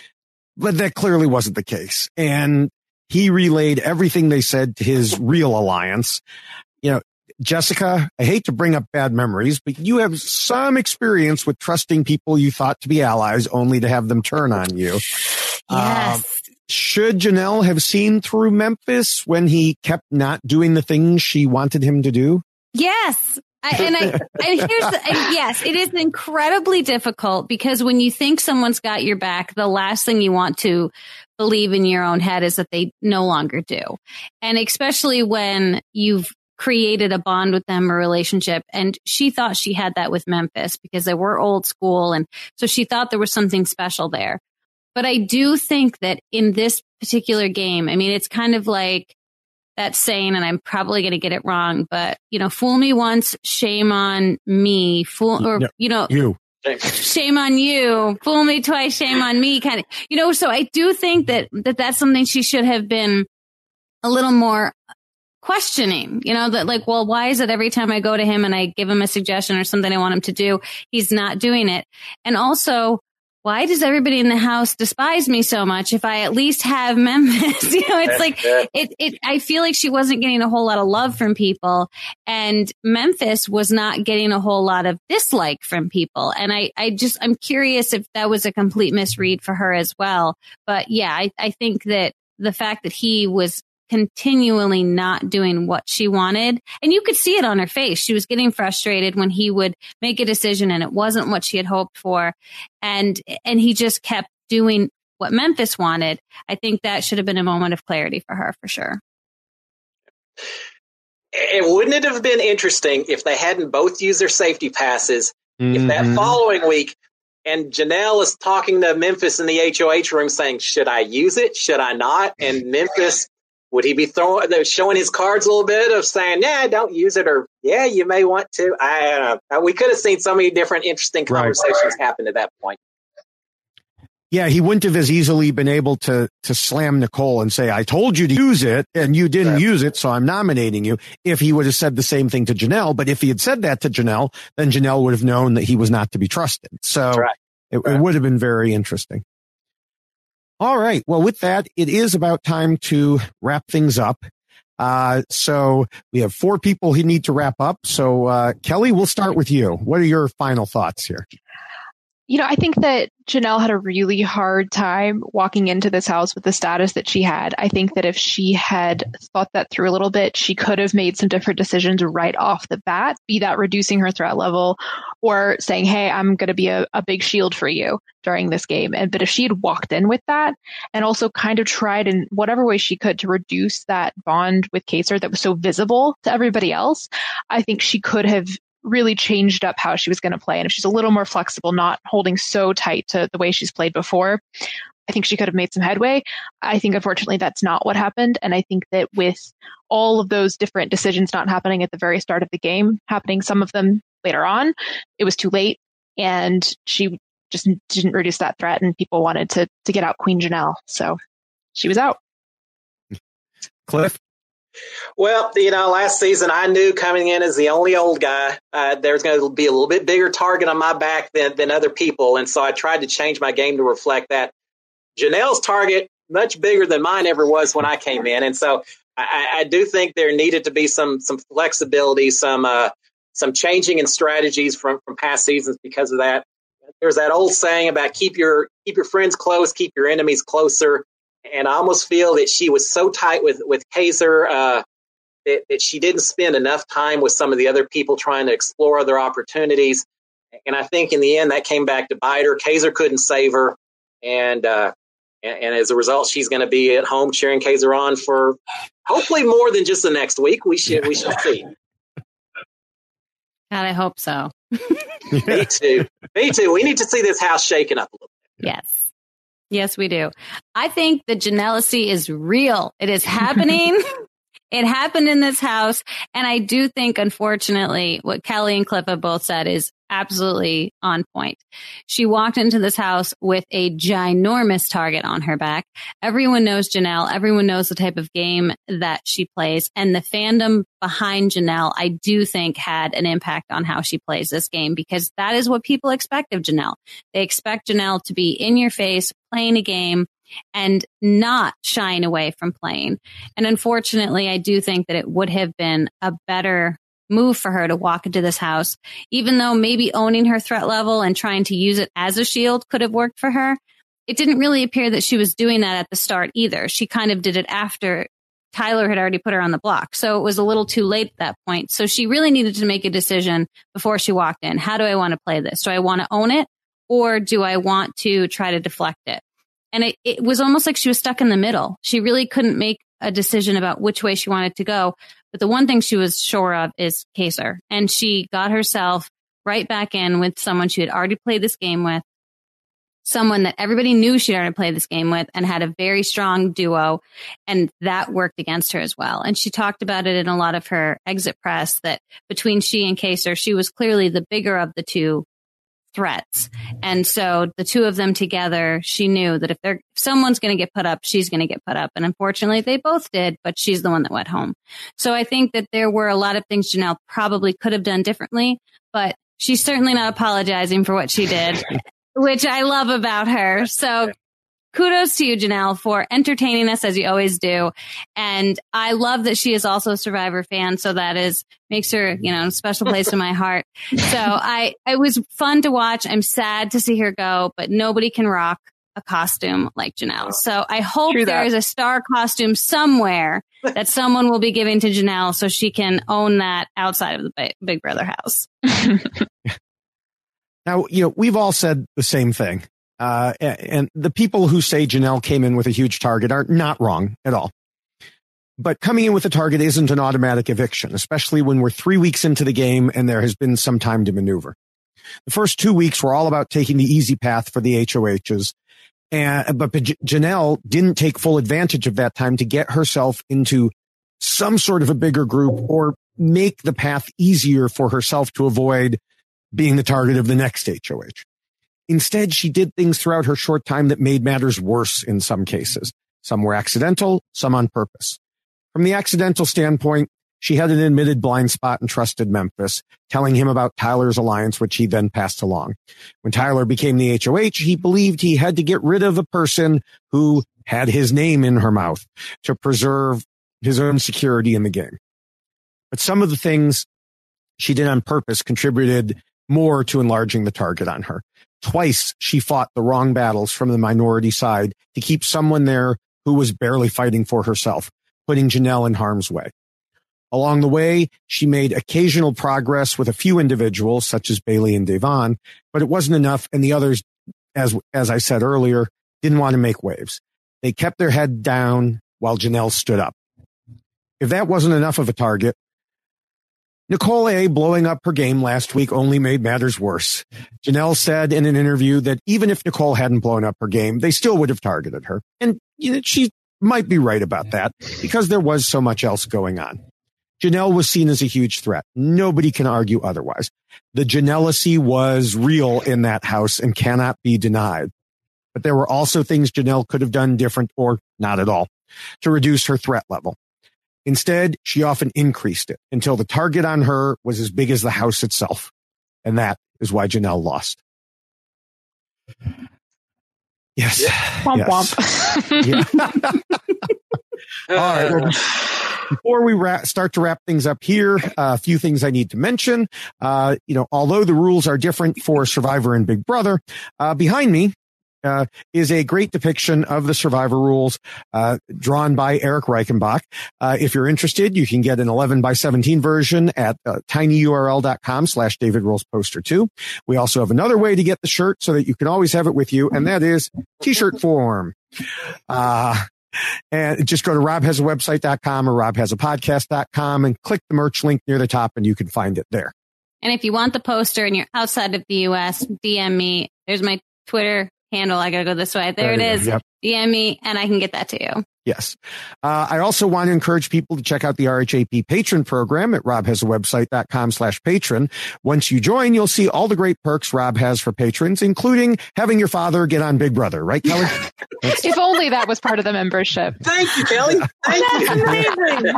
S7: But that clearly wasn't the case. And he relayed everything they said to his real alliance. You know, Jessica, I hate to bring up bad memories, but you have some experience with trusting people you thought to be allies only to have them turn on you.
S8: Yes.
S7: Uh, should Janelle have seen through Memphis when he kept not doing the things she wanted him to do?
S8: Yes. I, and I, and here's the, and yes, it is incredibly difficult, because when you think someone's got your back, the last thing you want to believe in your own head is that they no longer do. And especially when you've created a bond with them, a relationship. And she thought she had that with Memphis because they were old school. And so she thought there was something special there. But I do think that in this particular game, I mean, it's kind of like that saying, and I'm probably going to get it wrong, but, you know, fool me once, shame on me. Fool, or, no, you know,
S7: you.
S8: Shame on you. Fool me twice, shame on me, kind of, you know, so I do think that, that that's something she should have been a little more questioning, you know, that like, well, why is it every time I go to him and I give him a suggestion or something I want him to do, he's not doing it? And also, why does everybody in the house despise me so much if I at least have Memphis? You know, it's like, it, it, I feel like she wasn't getting a whole lot of love from people, and Memphis was not getting a whole lot of dislike from people. And I, I just, I'm curious if that was a complete misread for her as well. But yeah, I, I think that the fact that he was continually not doing what she wanted. And you could see it on her face. She was getting frustrated when he would make a decision and it wasn't what she had hoped for. And, and he just kept doing what Memphis wanted. I think that should have been a moment of clarity for her, for sure.
S9: And wouldn't it have been interesting if they hadn't both used their safety passes? Mm-hmm. If that following week, and Janelle is talking to Memphis in the H O H room saying, should I use it? Should I not? And Memphis, would he be throwing, showing his cards a little bit of saying, yeah, don't use it, or yeah, you may want to? I don't know. We could have seen so many different interesting conversations right. happen at that point.
S7: Yeah, he wouldn't have as easily been able to to slam Nicole and say, I told you to use it and you didn't right. use it, so I'm nominating you, if he would have said the same thing to Janelle. But if he had said that to Janelle, then Janelle would have known that he was not to be trusted. So right. It, right. it would have been very interesting. All right. Well, with that, it is about time to wrap things up. Uh, so we have four people who need to wrap up. So, uh, Kelly, we'll start with you. What are your final thoughts here?
S10: You know, I think that Janelle had a really hard time walking into this house with the status that she had. I think that if she had thought that through a little bit, she could have made some different decisions right off the bat, be that reducing her threat level or saying, hey, I'm going to be a, a big shield for you during this game. And but if she had walked in with that and also kind of tried in whatever way she could to reduce that bond with Kaysar that was so visible to everybody else, I think she could have really changed up how she was going to play. And if she's a little more flexible, not holding so tight to the way she's played before, I think she could have made some headway. I think, unfortunately, that's not what happened. And I think that with all of those different decisions not happening at the very start of the game, happening some of them later on, it was too late. And she just didn't reduce that threat. And people wanted to, to get out Queen Janelle. So she was out.
S7: Cliff?
S9: Well, you know, last season I knew coming in as the only old guy, uh, there's going to be a little bit bigger target on my back than, than other people. And so I tried to change my game to reflect that. Janelle's target, much bigger than mine ever was when I came in. And so I, I do think there needed to be some some flexibility, some uh, some changing in strategies from, from past seasons because of that. There's that old saying about keep your keep your friends close, keep your enemies closer. And I almost feel that she was so tight with, with Kaysar uh, that, that she didn't spend enough time with some of the other people trying to explore other opportunities. And I think in the end, that came back to bite her. Kaysar couldn't save her. And, uh, and, and as a result, she's going to be at home cheering Kaysar on for hopefully more than just the next week. We should, we shall see.
S8: God, I hope so.
S9: Me too. Me too. We need to see this house shaken up a little bit.
S8: Yes. Yes, we do. I think the Janelle-acy is real. It is happening. It happened in this house. And I do think, unfortunately, what Kelly and Cliff have both said is absolutely on point. She walked into this house with a ginormous target on her back. Everyone knows Janelle. Everyone knows the type of game that she plays. And the fandom behind Janelle, I do think, had an impact on how she plays this game, because that is what people expect of Janelle. They expect Janelle to be in your face, playing a game, and not shying away from playing. And unfortunately, I do think that it would have been a better move for her to walk into this house, even though maybe owning her threat level and trying to use it as a shield could have worked for her. It didn't really appear that she was doing that at the start either. She kind of did it after Tyler had already put her on the block. So it was a little too late at that point. So she really needed to make a decision before she walked in. How do I want to play this? Do I want to own it, or do I want to try to deflect it? And it, it was almost like she was stuck in the middle. She really couldn't make a decision about which way she wanted to go. But the one thing she was sure of is Kaysar. And she got herself right back in with someone she had already played this game with, someone that everybody knew she'd already played this game with, and had a very strong duo. And that worked against her as well. And she talked about it in a lot of her exit press, that between she and Kaysar, she was clearly the bigger of the two threats. And so the two of them together, she knew that if they're, if someone's going to get put up, she's going to get put up. And unfortunately, they both did, but she's the one that went home. So I think that there were a lot of things Janelle probably could have done differently, but she's certainly not apologizing for what she did, which I love about her. So kudos to you, Janelle, for entertaining us as you always do. And I love that she is also a Survivor fan. So that is, makes her, you know, a special place in my heart. So I, it was fun to watch. I'm sad to see her go, but nobody can rock a costume like Janelle. So I hope there is a star costume somewhere that someone will be giving to Janelle so she can own that outside of the Big Brother house.
S7: Now, you know, we've all said the same thing. Uh, and the people who say Janelle came in with a huge target are not wrong at all. But coming in with a target isn't an automatic eviction, especially when we're three weeks into the game and there has been some time to maneuver. The first two weeks were all about taking the easy path for the H O Hs. And, but Janelle didn't take full advantage of that time to get herself into some sort of a bigger group or make the path easier for herself to avoid being the target of the next H O H. Instead, she did things throughout her short time that made matters worse in some cases. Some were accidental, some on purpose. From the accidental standpoint, she had an admitted blind spot and trusted Memphis, telling him about Tyler's alliance, which he then passed along. When Tyler became the H O H, he believed he had to get rid of a person who had his name in her mouth to preserve his own security in the game. But some of the things she did on purpose contributed more to enlarging the target on her. Twice she fought the wrong battles from the minority side to keep someone there who was barely fighting for herself, putting Janelle in harm's way. Along the way, she made occasional progress with a few individuals, such as Bailey and Devon, but it wasn't enough, and the others, as as I said earlier, didn't want to make waves. They kept their head down while Janelle stood up. If that wasn't enough of a target, Nicole A. blowing up her game last week only made matters worse. Janelle said in an interview that even if Nicole hadn't blown up her game, they still would have targeted her. And you know, she might be right about that because there was so much else going on. Janelle was seen as a huge threat. Nobody can argue otherwise. The Janelle-acy was real in that house and cannot be denied. But there were also things Janelle could have done different or not at all to reduce her threat level. Instead, she often increased it until the target on her was as big as the house itself. And that is why Janelle lost. Yes.
S10: Womp
S7: yes.
S10: womp.
S7: All right. Well, before we ra- start to wrap things up here, uh, a few things I need to mention. Uh, you know, although the rules are different for Survivor and Big Brother, uh, behind me uh, is a great depiction of the Survivor rules uh, drawn by Eric Reichenbach. Uh, if you're interested, you can get an eleven by seventeen version at uh, tinyurl.com slash David Rolls Poster two. We also have another way to get the shirt so that you can always have it with you, and that is t-shirt form. Uh, And just go to rob has a website dot com or rob has a podcast dot com and click the merch link near the top and you can find it there.
S8: And if you want the poster and you're outside of the U S, D M me. There's my Twitter handle. I got to go this way. There, there it is. Yep. D M me and I can get that to you.
S7: Yes. Uh, I also want to encourage people to check out the R H A P patron program at rob has a website dot com slash patron. Once you join, you'll see all the great perks Rob has for patrons, including having your father get on Big Brother. Right, Kelly?
S10: If only that was part of the membership.
S9: Thank you, Kelly. Thank
S10: That's amazing.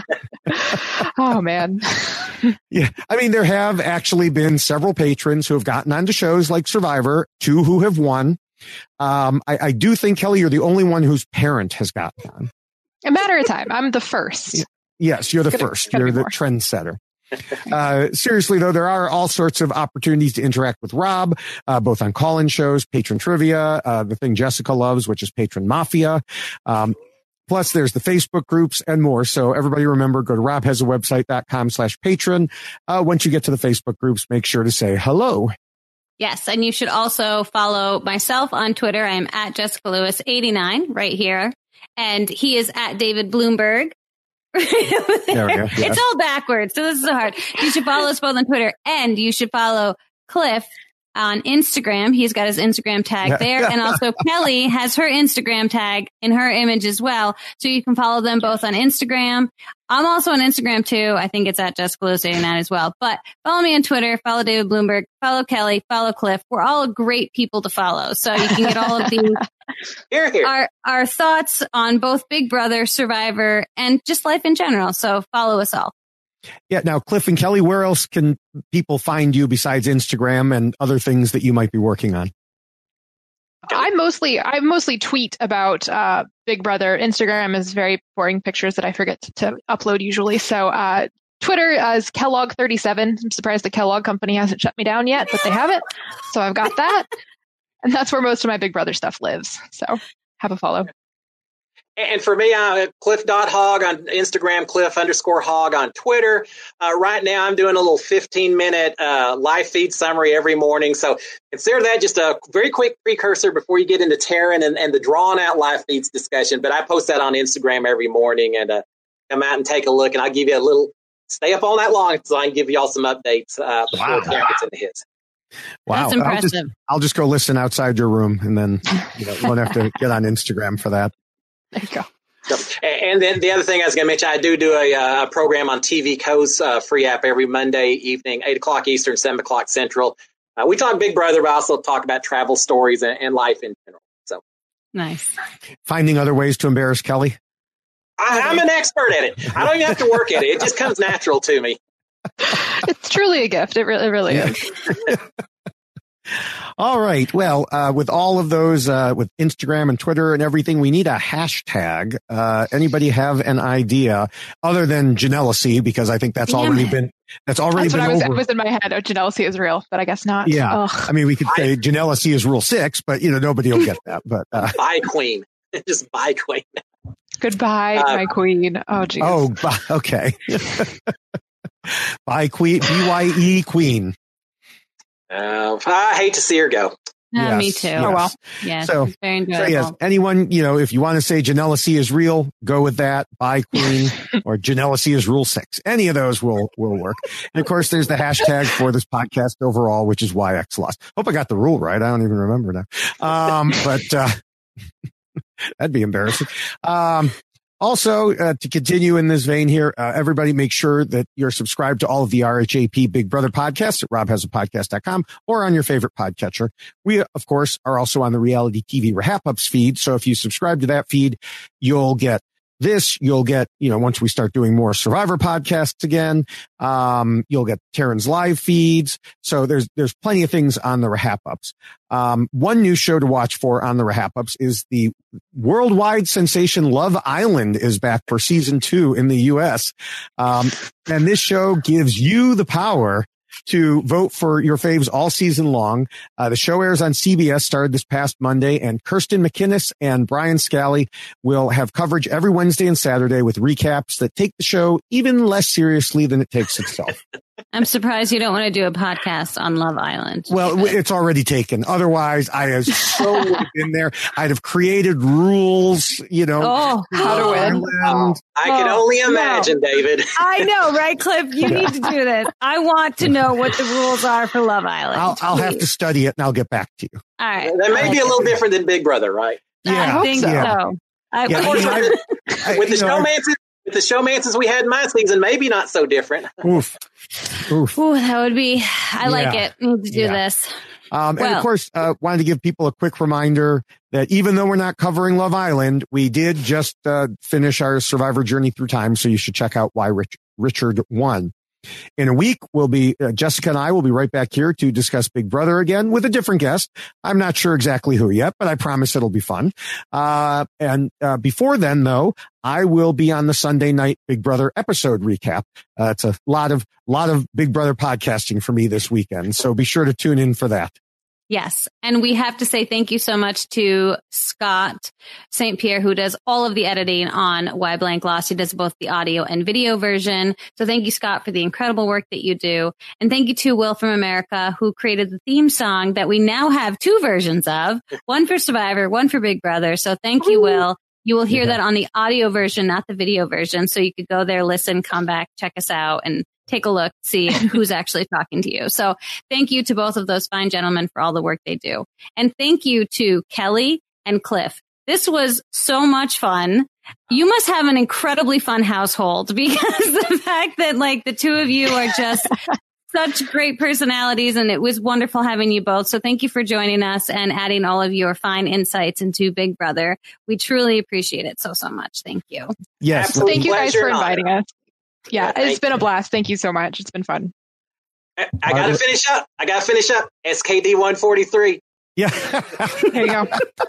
S10: Oh, man.
S7: Yeah. I mean, there have actually been several patrons who have gotten onto shows like Survivor, two who have won. Um, I, I do think, Kelly, you're the only one whose parent has gotten on.
S10: A matter of time. I'm the first.
S7: Yes, you're the
S10: Gotta,
S7: first.
S10: gotta
S7: You're the
S10: more.
S7: trendsetter. Uh, seriously, though, there are all sorts of opportunities to interact with Rob, uh, both on call-in shows, patron trivia, uh, the thing Jessica loves, which is Patron Mafia. Um, plus, there's the Facebook groups and more. So everybody remember, go to rob has a website dot com slash patron. Uh, once you get to the Facebook groups, make sure to say hello.
S8: Yes, and you should also follow myself on Twitter. I am at Jessica Lewis eighty-nine right here. And he is at David Bloomberg.
S7: There we go. Yeah.
S8: It's all backwards, so this is hard. You should follow us both on Twitter, and you should follow Cliff on Instagram. He's got his Instagram tag
S7: Yeah.
S8: there. And also Kelly has her Instagram tag in her image as well. So you can follow them both on Instagram. I'm also on Instagram too. I think it's at Jessica Lewis eighty-nine as well. But follow me on Twitter, follow David Bloomberg, follow Kelly, follow Cliff. We're all great people to follow. So you can get all of the
S9: Here, here.
S8: our our thoughts on both Big Brother, Survivor, and just life in general. So follow us all.
S7: Yeah. Now, Cliff and Kelly, where else can people find you besides Instagram and other things that you might be working on?
S10: I mostly I mostly tweet about uh, Big Brother. Instagram is very boring pictures that I forget to, to upload usually. So uh, Twitter is Kellogg thirty-seven. I'm surprised the Kellogg company hasn't shut me down yet, but they haven't. So I've got that. And that's where most of my Big Brother stuff lives. So have a follow.
S9: And for me, I'm Cliff.hog on Instagram, Cliff underscore hog on Twitter. Uh, right now, I'm doing a little fifteen minute uh, live feed summary every morning. So consider that just a very quick precursor before you get into Terran and, and the drawn out live feeds discussion. But I post that on Instagram every morning and uh, come out and take a look. And I'll give you a little, stay up all night long so I can give you all some updates uh, before
S7: Wow.
S9: Terran gets into his.
S7: Wow.
S8: That's
S7: I'll
S8: impressive.
S7: just, I'll just go listen outside your room and then you know, won't have to get on Instagram for that.
S10: There you go.
S9: So, and then the other thing I was going to mention, I do do a, uh, a program on T V Co's uh, free app every Monday evening, eight o'clock Eastern, seven o'clock Central. Uh, we talk Big Brother, but also talk about travel stories and, and life in general. So
S8: nice.
S7: Finding other ways to embarrass Kelly.
S9: I, I'm an expert at it. I don't even have to work at it. It just comes natural to me.
S10: It's truly a gift. It really, really is.
S7: All right. Well, uh, with all of those, uh, with Instagram and Twitter and everything, we need a hashtag. Uh, anybody have an idea other than jealousy? Because I think that's
S10: Damn
S7: already
S10: it.
S7: been, that's already
S10: That's
S7: been
S10: what I was,
S7: over.
S10: it was in my head. Oh, jealousy is real, but I guess not.
S7: Yeah.
S10: Ugh.
S7: I mean, we could say jealousy is rule six, but you know, nobody will get that. But, uh,
S9: Bye, Queen. Just bye, Queen.
S10: Goodbye,
S9: Uh,
S10: my queen. Oh, geez.
S7: oh, bu- okay. Bye, Queen, B Y E Queen.
S9: Uh, I hate to see her go.
S8: Uh, me
S7: Yes,
S8: too.
S7: yes.
S8: Oh, well. Yes,
S7: So,
S8: it's very
S7: so
S8: enjoyable.
S7: yes, anyone, you know, if you want to say jealousy is real, go with that. Bye, Queen, or jealousy is rule six. Any of those will, will work. And of course, there's the hashtag for this podcast overall, which is Y X lost. Hope I got the rule right. I don't even remember now. Um, but, uh, that'd be embarrassing. Um, Also, uh, to continue in this vein here, uh, everybody make sure that you're subscribed to all of the R H A P Big Brother podcasts at rob has a podcast dot com or on your favorite podcatcher. We, of course, are also on the Reality T V Wrap-Ups feed. So if you subscribe to that feed, you'll get this. You'll get, you know, once we start doing more Survivor podcasts again, um, you'll get Taryn's live feeds. So there's, there's plenty of things on the Wrap-Ups. Um, one new show to watch for on the Wrap-Ups is the worldwide sensation Love Island is back for season two in the U S. Um, and this show gives you the power to vote for your faves all season long. Uh, the show airs on C B S, started this past Monday, and Kirsten McInnes and Brian Scally will have coverage every Wednesday and Saturday with recaps that take the show even less seriously than it takes itself.
S8: I'm surprised you don't want to do a podcast on Love Island.
S7: Well, it's already taken. Otherwise, I have so been there. I'd have created rules, you know.
S8: Oh,
S10: how to win.
S7: Island.
S9: I can
S8: Oh,
S9: only imagine,
S8: no.
S9: David.
S8: I know, right, Cliff? You need to do this. I want to know what the rules are for Love Island.
S7: I'll, I'll have
S8: Please.
S7: to study it and I'll get back to you.
S8: All right.
S9: That may be a little different than Big Brother, right?
S7: Yeah,
S8: I think so.
S7: yeah.
S8: I,
S7: Yeah,
S9: Or
S7: you know, I- I-
S9: with the
S7: you know, I-
S9: showmances, with the showmances we had in my season, maybe not so different.
S7: Oof. Oof.
S8: Ooh, that would be, I like
S7: Yeah.
S8: it. We need to do
S7: Yeah.
S8: this.
S7: Um, and
S8: Well-
S7: of course, uh, wanted to give people a quick reminder that even though we're not covering Love Island, we did just uh, finish our Survivor Journey Through Time. So you should check out why Rich- Richard won. In a week, we'll be, uh, Jessica and I will be right back here to discuss Big Brother again with a different guest. I'm not sure exactly who yet, but I promise it'll be fun. Uh, and, uh, before then though, I will be on the Sunday night Big Brother episode recap. Uh, it's a lot of, lot of Big Brother podcasting for me this weekend. So be sure to tune in for that.
S8: Yes. And we have to say thank you so much to Scott Saint Pierre, who does all of the editing on Why Blank Lost. He does both the audio and video version. So thank you, Scott, for the incredible work that you do. And thank you to Will from America, who created the theme song that we now have two versions of, one for Survivor, one for Big Brother. So thank you, Will. You will hear
S7: Yeah.
S8: that on the audio version, not the video version. So you could go there, listen, come back, check us out, and take a look, see who's actually talking to you. So thank you to both of those fine gentlemen for all the work they do. And thank you to Kelly and Cliff. This was so much fun. You must have an incredibly fun household, because the fact that like the two of you are just such great personalities, and it was wonderful having you both. So thank you for joining us and adding all of your fine insights into Big Brother. We truly appreciate it so, so much. Thank you.
S7: Yes.
S9: Absolutely.
S10: Thank you guys
S9: Pleasure
S10: for
S9: and honor.
S10: inviting us. Yeah,
S9: Yeah, thank
S10: it's been a blast. Thank you so much. It's been fun.
S9: I, I gotta finish up. I gotta finish up. S K D one forty-three.
S7: Yeah.
S10: There you go.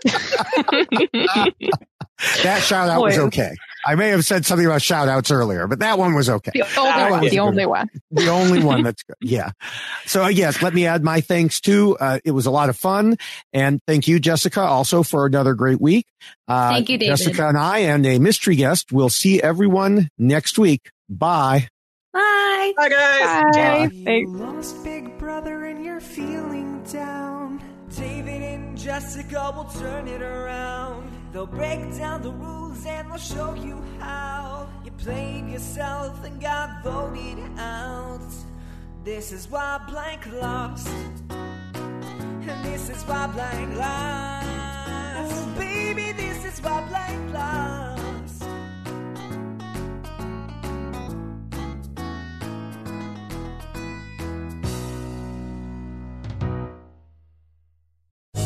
S7: That shout out was
S10: Boy.
S7: okay. I may have said something about shout outs earlier, but that one was okay.
S10: The only
S9: Ah,
S10: one.
S9: yeah.
S10: The only one.
S7: The only one that's good. Yeah. So uh, yes, let me add my thanks too. Uh, it was a lot of fun, and thank you, Jessica, also for another great week. Uh,
S8: Thank you, David.
S7: Jessica and I and a mystery guest will see everyone next week. Bye.
S8: Bye.
S9: Bye, guys.
S10: Bye.
S6: You
S10: Thanks.
S6: lost Big Brother and you're feeling down. David and Jessica will turn it around. They'll break down the rules and they'll show you how. You played yourself and got voted out. This is why Blank lost. And this is why Blank lost. Oh, baby, this is why Blank lost.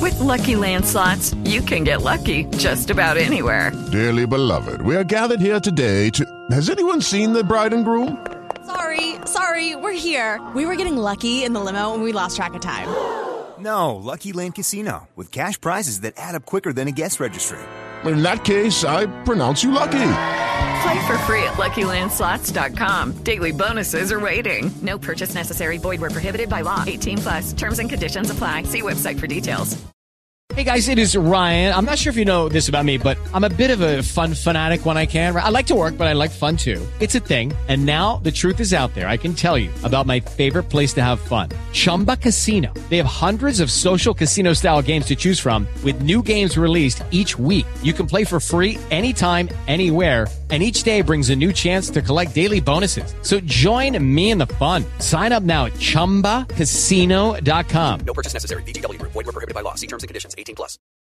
S11: With Lucky Land Slots, you can get lucky just about anywhere.
S13: Dearly beloved, we are gathered here today to... Has anyone seen the bride and groom?
S14: Sorry, sorry, we're here. We were getting lucky in the limo and we lost track of time.
S15: No, Lucky Land Casino, with cash prizes that add up quicker than a guest registry.
S13: In that case, I pronounce you lucky.
S11: Play for free at Lucky Land Slots dot com. Daily bonuses are waiting. No purchase necessary. Void where prohibited by law. eighteen plus. Terms and conditions apply. See website for details.
S16: Hey guys, it is Ryan. I'm not sure if you know this about me, but I'm a bit of a fun fanatic when I can. I like to work, but I like fun too. It's a thing. And now the truth is out there. I can tell you about my favorite place to have fun. Chumba Casino. They have hundreds of social casino style games to choose from with new games released each week. You can play for free anytime, anywhere. And each day brings a new chance to collect daily bonuses. So join me in the fun. Sign up now at chumba casino dot com.
S17: No purchase necessary. V G W Group. Void where prohibited by law. See terms and conditions. eighteen plus.